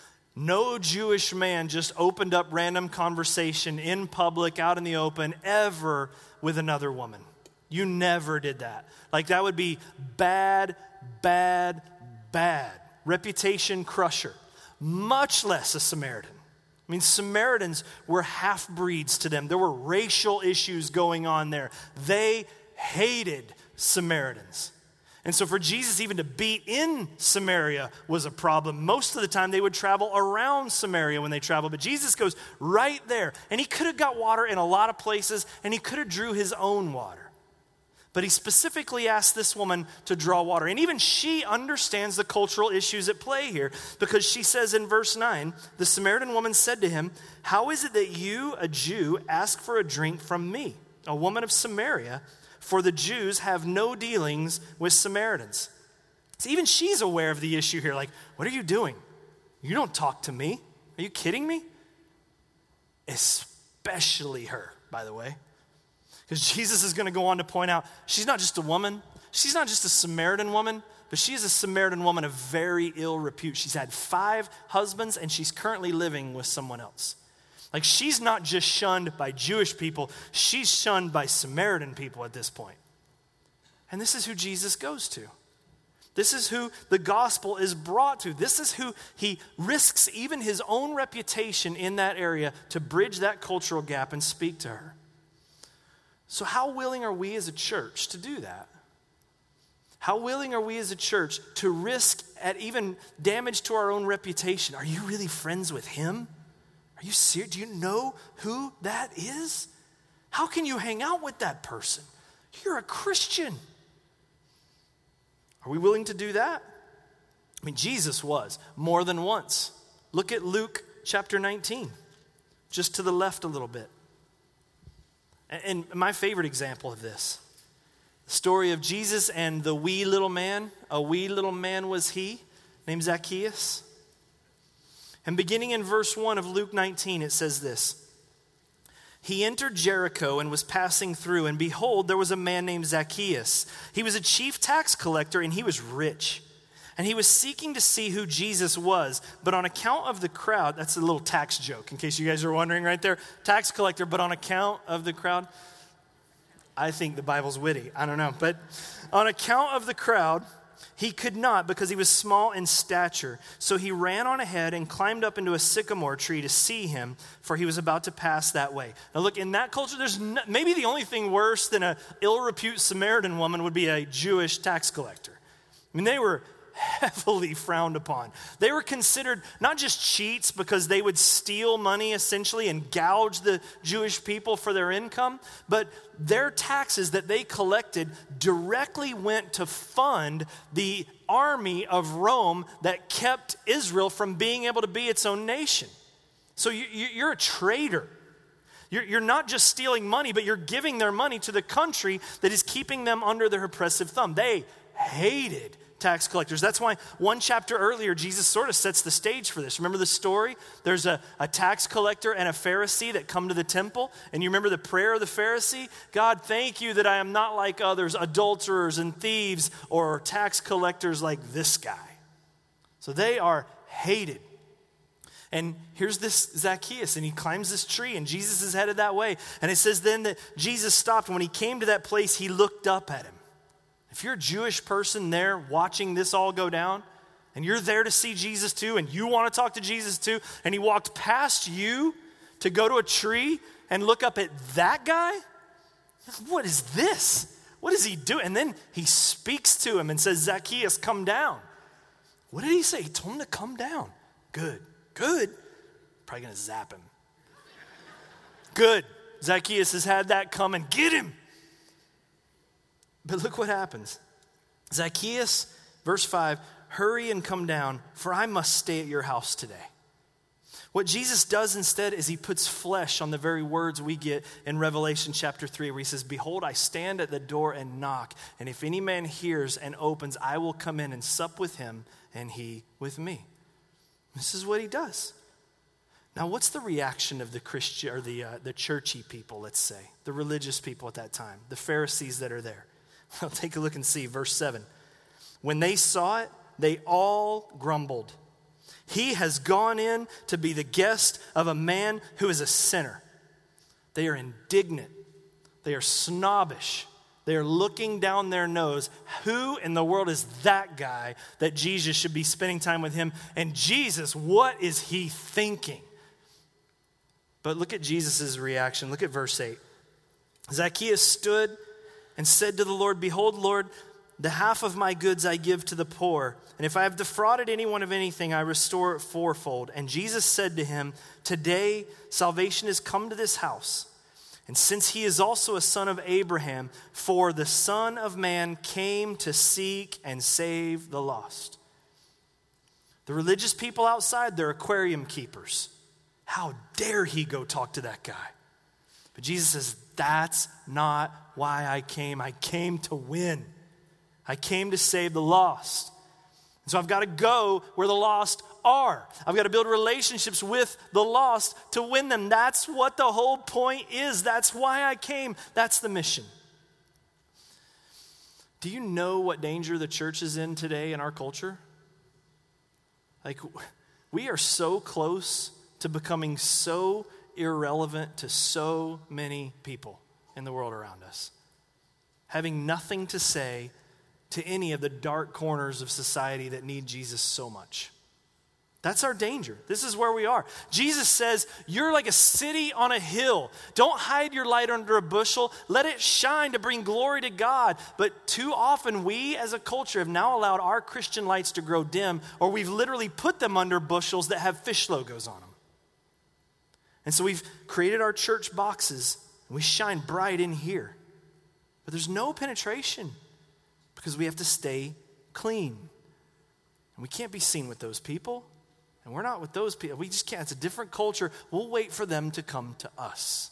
No Jewish man just opened up random conversation in public, out in the open, ever with another woman. You never did that. Like that would be bad, bad, bad. Reputation crusher. Much less a Samaritan. I mean, Samaritans were half-breeds to them. There were racial issues going on there. They hated Samaritans. And so for Jesus even to be in Samaria was a problem. Most of the time they would travel around Samaria when they traveled, but Jesus goes right there. And he could have got water in a lot of places, and he could have drew his own water. But he specifically asked this woman to draw water. And even she understands the cultural issues at play here, because she says in verse nine, the Samaritan woman said to him, "How is it that you, a Jew, ask for a drink from me, a woman of Samaria? For the Jews have no dealings with Samaritans." So even she's aware of the issue here. Like, what are you doing? You don't talk to me. Are you kidding me? Especially her, by the way. Because Jesus is going to go on to point out, she's not just a woman. She's not just a Samaritan woman, but she is a Samaritan woman of very ill repute. She's had five husbands, and she's currently living with someone else. Like, she's not just shunned by Jewish people. She's shunned by Samaritan people at this point. And this is who Jesus goes to. This is who the gospel is brought to. This is who he risks even his own reputation in that area to bridge that cultural gap and speak to her. So how willing are we as a church to do that? How willing are we as a church to risk at even damage to our own reputation? Are you really friends with him? Are you serious? Do you know who that is? How can you hang out with that person? You're a Christian. Are we willing to do that? I mean, Jesus was more than once. Look at Luke chapter nineteen, just to the left a little bit. And my favorite example of this, the story of Jesus and the wee little man. A wee little man was he, named Zacchaeus. And beginning in verse one of Luke nineteen, it says this. He entered Jericho and was passing through, and behold, there was a man named Zacchaeus. He was a chief tax collector, and he was rich. And he was seeking to see who Jesus was, but on account of the crowd, that's a little tax joke, in case you guys are wondering right there. Tax collector, but on account of the crowd. I think the Bible's witty. I don't know. But on account of the crowd, he could not, because he was small in stature. So he ran on ahead and climbed up into a sycamore tree to see him, for he was about to pass that way. Now look, in that culture, there's no, maybe the only thing worse than an ill-repute Samaritan woman would be a Jewish tax collector. I mean, they were heavily frowned upon. They were considered not just cheats because they would steal money essentially and gouge the Jewish people for their income, but their taxes that they collected directly went to fund the army of Rome that kept Israel from being able to be its own nation. So you, you're a traitor. You're, you're not just stealing money, but you're giving their money to the country that is keeping them under their oppressive thumb. They hated tax collectors. That's why one chapter earlier, Jesus sort of sets the stage for this. Remember the story? There's a, a tax collector and a Pharisee that come to the temple. And you remember the prayer of the Pharisee? God, thank you that I am not like others, adulterers and thieves or tax collectors like this guy. So they are hated. And here's this Zacchaeus, and he climbs this tree, and Jesus is headed that way. And it says then that Jesus stopped. When he came to that place, he looked up at him. If you're a Jewish person there watching this all go down, and you're there to see Jesus too, and you want to talk to Jesus too, and he walked past you to go to a tree and look up at that guy, what is this? What does he do? And then he speaks to him and says, Zacchaeus, come down. What did he say? He told him to come down. Good, good. Probably going to zap him. Good. Zacchaeus has had that come and get him. But look what happens. Zacchaeus, verse five, hurry and come down, for I must stay at your house today. What Jesus does instead is he puts flesh on the very words we get in Revelation chapter three, where he says, behold, I stand at the door and knock, and if any man hears and opens, I will come in and sup with him, and he with me. This is what he does. Now, what's the reaction of the Christian or the uh, the churchy people, let's say, the religious people at that time, the Pharisees that are there? Well, take a look and see, verse seven. When they saw it, they all grumbled. He has gone in to be the guest of a man who is a sinner. They are indignant. They are snobbish. They are looking down their nose. Who in the world is that guy that Jesus should be spending time with him? And Jesus, what is he thinking? But look at Jesus' reaction. Look at verse eight. Zacchaeus stood and said to the Lord, behold, Lord, the half of my goods I give to the poor, and if I have defrauded anyone of anything, I restore it fourfold. And Jesus said to him, today salvation has come to this house, And since he is also a son of Abraham, for the Son of Man came to seek and save the lost. The religious people outside, they're aquarium keepers. How dare he go talk to that guy? But Jesus says, that's not why I came. I came to win. I came to save the lost. And so I've got to go where the lost are. I've got to build relationships with the lost to win them. That's what the whole point is. That's why I came. That's the mission. Do you know what danger the church is in today in our culture? Like, we are so close to becoming so irrelevant to so many people in the world around us, having nothing to say to any of the dark corners of society that need Jesus so much. That's our danger. This is where we are. Jesus says, you're like a city on a hill. Don't hide your light under a bushel. Let it shine to bring glory to God. But too often we as a culture have now allowed our Christian lights to grow dim, or we've literally put them under bushels that have fish logos on them. And so we've created our church boxes, and we shine bright in here. But there's no penetration because we have to stay clean. And we can't be seen with those people. And we're not with those people. We just can't. It's a different culture. We'll wait for them to come to us.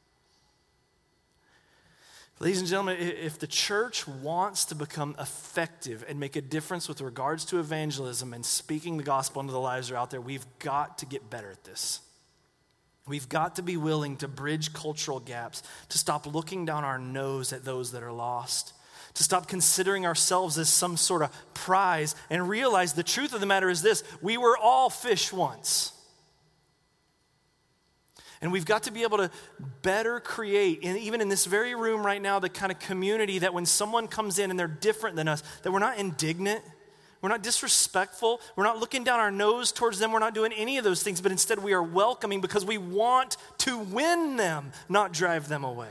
Ladies and gentlemen, if the church wants to become effective and make a difference with regards to evangelism and speaking the gospel into the lives that are out there, we've got to get better at this. We've got to be willing to bridge cultural gaps, to stop looking down our nose at those that are lost, to stop considering ourselves as some sort of prize and realize the truth of the matter is this: we were all fish once. And we've got to be able to better create, and even in this very room right now, the kind of community that when someone comes in and they're different than us, that we're not indignant, we're not disrespectful, we're not looking down our nose towards them, we're not doing any of those things, but instead we are welcoming because we want to win them, not drive them away.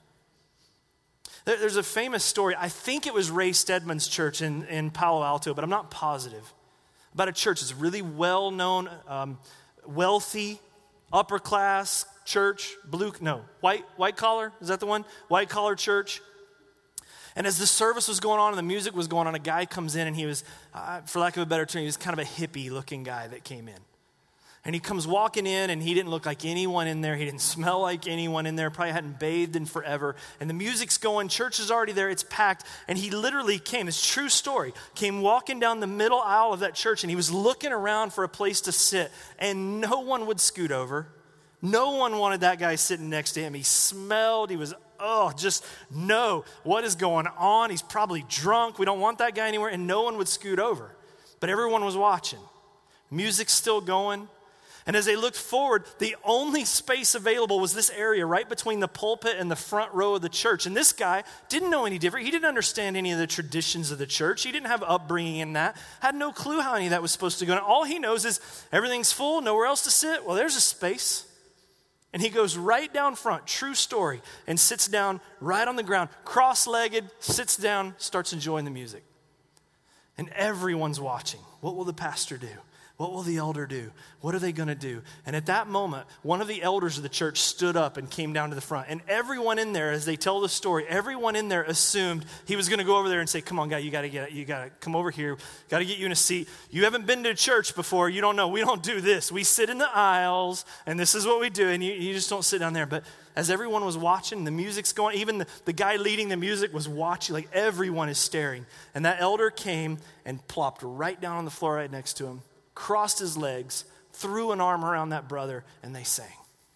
There's a famous story, I think it was Ray Stedman's church in, in Palo Alto, but I'm not positive, about a church. It's a really well-known, um, wealthy, upper-class church, blue, no, white, white collar, is that the one? White collar church. And as the service was going on and the music was going on, a guy comes in and he was, uh, for lack of a better term, he was kind of a hippie-looking guy that came in. And he comes walking in, and he didn't look like anyone in there. He didn't smell like anyone in there. Probably hadn't bathed in forever. And the music's going. Church is already there. It's packed. And he literally came, it's a true story, came walking down the middle aisle of that church, and he was looking around for a place to sit. And no one would scoot over. No one wanted that guy sitting next to him. He smelled. He was, oh, just no. What is going on? He's probably drunk. We don't want that guy anywhere. And no one would scoot over. But everyone was watching. Music's still going. And as they looked forward, the only space available was this area right between the pulpit and the front row of the church. And this guy didn't know any different. He didn't understand any of the traditions of the church. He didn't have upbringing in that. Had no clue how any of that was supposed to go. And all he knows is everything's full, nowhere else to sit. Well, there's a space. And he goes right down front, true story, and sits down right on the ground, cross-legged, sits down, starts enjoying the music. And everyone's watching. What will the pastor do? What will the elder do? What are they going to do? And at that moment, one of the elders of the church stood up and came down to the front. And everyone in there, as they tell the story, everyone in there assumed he was going to go over there and say, come on, guy, you got to get, you got to come over here. Got to get you in a seat. You haven't been to church before. You don't know. We don't do this. We sit in the aisles, and this is what we do. And you, you just don't sit down there. But as everyone was watching, the music's going, even the, the guy leading the music was watching, like everyone is staring. And that elder came and plopped right down on the floor right next to him, crossed his legs, threw an arm around that brother, and they sang.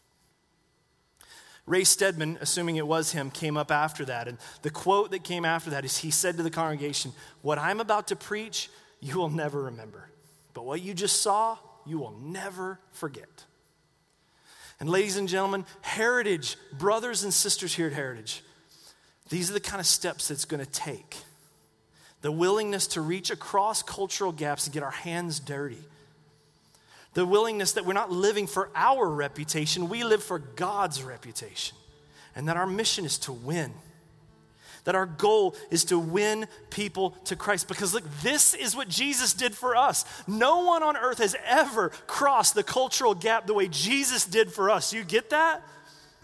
Ray Stedman, assuming it was him, came up after that. And the quote that came after that is he said to the congregation, what I'm about to preach, you will never remember. But what you just saw, you will never forget. And ladies and gentlemen, Heritage, brothers and sisters here at Heritage, these are the kind of steps it's going to take. The willingness to reach across cultural gaps and get our hands dirty. The willingness that we're not living for our reputation, we live for God's reputation. And that our mission is to win. That our goal is to win people to Christ. Because look, this is what Jesus did for us. No one on earth has ever crossed the cultural gap the way Jesus did for us. You get that?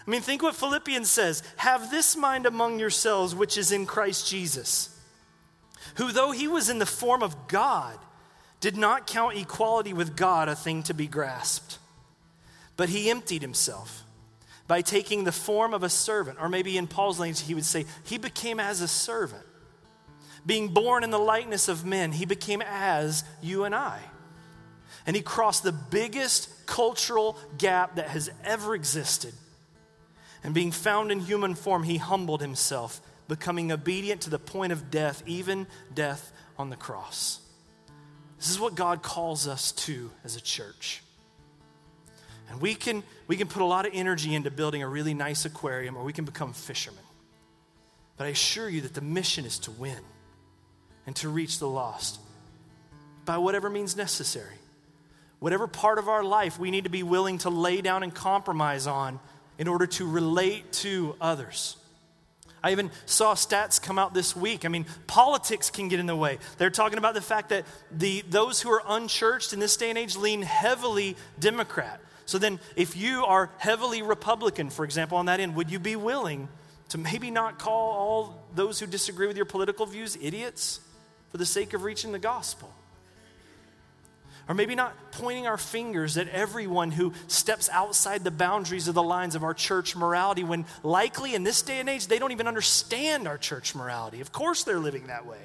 I mean, think what Philippians says. Have this mind among yourselves, which is in Christ Jesus, who though he was in the form of God, did not count equality with God a thing to be grasped, but he emptied himself by taking the form of a servant, or maybe in Paul's language he would say, he became as a servant. Being born in the likeness of men, he became as you and I. And he crossed the biggest cultural gap that has ever existed. And being found in human form, he humbled himself, becoming obedient to the point of death, even death on the cross. This is what God calls us to as a church. And we can, we can put a lot of energy into building a really nice aquarium, or we can become fishermen. But I assure you that the mission is to win and to reach the lost by whatever means necessary. Whatever part of our life we need to be willing to lay down and compromise on in order to relate to others. I even saw stats come out this week. I mean, politics can get in the way. They're talking about the fact that the those who are unchurched in this day and age lean heavily Democrat. So then if you are heavily Republican, for example, on that end, would you be willing to maybe not call all those who disagree with your political views idiots for the sake of reaching the gospel? Or maybe not pointing our fingers at everyone who steps outside the boundaries of the lines of our church morality, when likely in this day and age, they don't even understand our church morality. Of course they're living that way.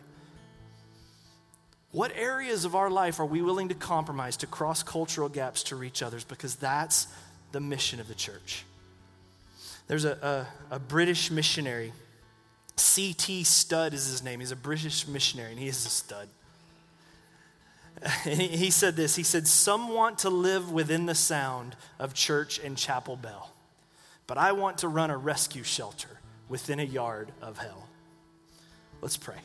What areas of our life are we willing to compromise to cross cultural gaps to reach others? Because that's the mission of the church. There's a, a, a British missionary, C T Studd is his name. He's a British missionary, and he is a stud. And he said this, he said, some want to live within the sound of church and chapel bell, but I want to run a rescue shelter within a yard of hell. Let's pray.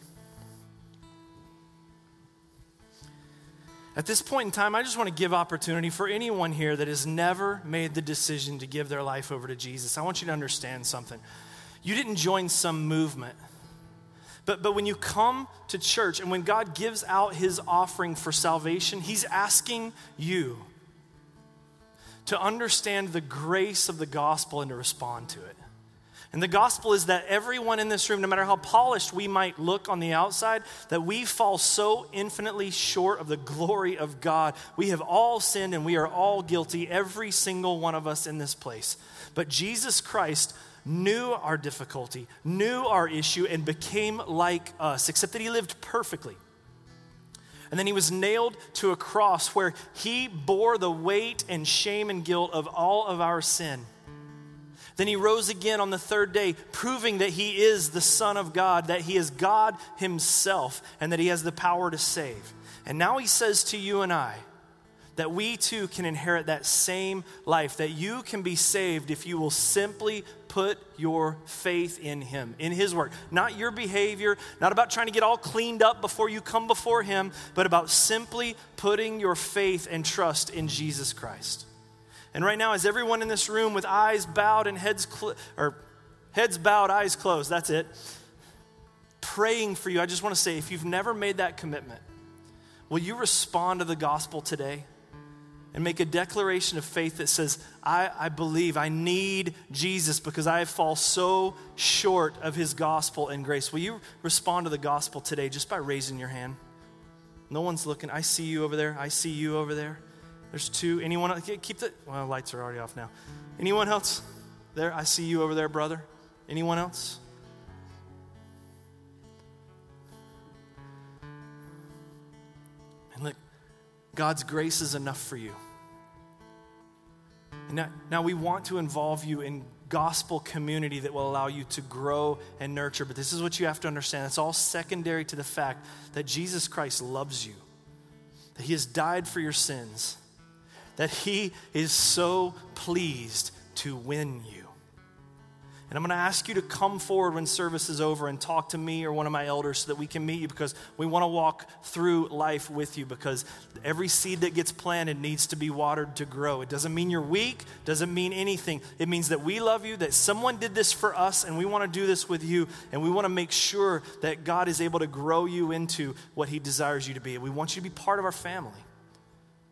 At this point in time, I just want to give opportunity for anyone here that has never made the decision to give their life over to Jesus. I want you to understand something. You didn't join some movement. But, but when you come to church and when God gives out his offering for salvation, he's asking you to understand the grace of the gospel and to respond to it. And the gospel is that everyone in this room, no matter how polished we might look on the outside, that we fall so infinitely short of the glory of God. We have all sinned and we are all guilty, every single one of us in this place. But Jesus Christ knew our difficulty, knew our issue, and became like us, except that he lived perfectly. And then he was nailed to a cross where he bore the weight and shame and guilt of all of our sin. Then he rose again on the third day, proving that he is the Son of God, that he is God himself, and that he has the power to save. And now he says to you and I, that we too can inherit that same life, that you can be saved if you will simply put your faith in him, in his work. Not your behavior, not about trying to get all cleaned up before you come before him, but about simply putting your faith and trust in Jesus Christ. And right now, as everyone in this room with eyes bowed and heads cl- or heads bowed, eyes closed, that's it, praying for you, I just want to say, if you've never made that commitment, will you respond to the gospel today? And make a declaration of faith that says, I, I believe, I need Jesus because I fall so short of his gospel and grace. Will you respond to the gospel today just by raising your hand? No one's looking. I see you over there. I see you over there. There's two. Anyone else? Keep the, well, lights are already off now. Anyone else there? I see you over there, brother. Anyone else? And look, God's grace is enough for you. And now, now we want to involve you in gospel community that will allow you to grow and nurture. But this is what you have to understand. It's all secondary to the fact that Jesus Christ loves you, that he has died for your sins, that he is so pleased to win you. And I'm going to ask you to come forward when service is over and talk to me or one of my elders so that we can meet you, because we want to walk through life with you, because every seed that gets planted needs to be watered to grow. It doesn't mean you're weak, doesn't mean anything. It means that we love you, that someone did this for us, and we want to do this with you, and we want to make sure that God is able to grow you into what he desires you to be. We want you to be part of our family.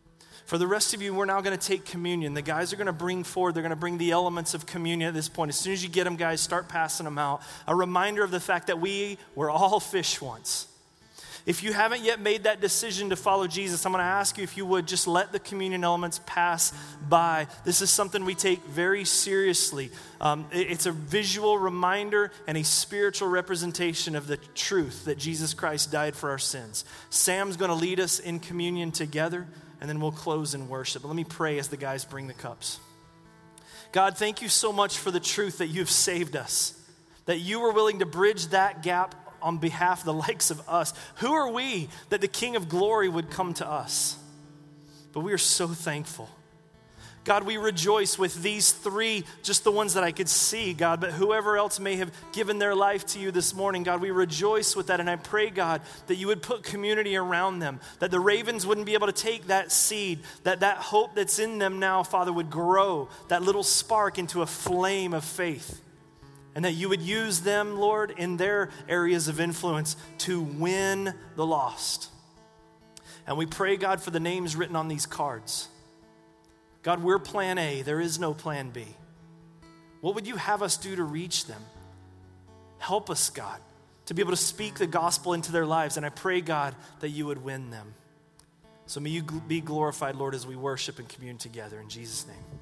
For the rest of you, we're now going to take communion. The guys are going to bring forward, they're going to bring the elements of communion at this point. As soon as you get them, guys, start passing them out. A reminder of the fact that we were all fish once. If you haven't yet made that decision to follow Jesus, I'm going to ask you if you would just let the communion elements pass by. This is something we take very seriously. Um, it, it's a visual reminder and a spiritual representation of the truth that Jesus Christ died for our sins. Sam's going to lead us in communion together, and then we'll close in worship. But let me pray as the guys bring the cups. God, thank you so much for the truth that you've saved us, that you were willing to bridge that gap on behalf of the likes of us. Who are we that the King of Glory would come to us? But we are so thankful. God, we rejoice with these three, just the ones that I could see, God, but whoever else may have given their life to you this morning, God, we rejoice with that. And I pray, God, that you would put community around them, that the ravens wouldn't be able to take that seed, that that hope that's in them now, Father, would grow, that little spark into a flame of faith. And that you would use them, Lord, in their areas of influence to win the lost. And we pray, God, for the names written on these cards. God, we're plan A. There is no plan B. What would you have us do to reach them? Help us, God, to be able to speak the gospel into their lives. And I pray, God, that you would win them. So may you be glorified, Lord, as we worship and commune together. In Jesus' name.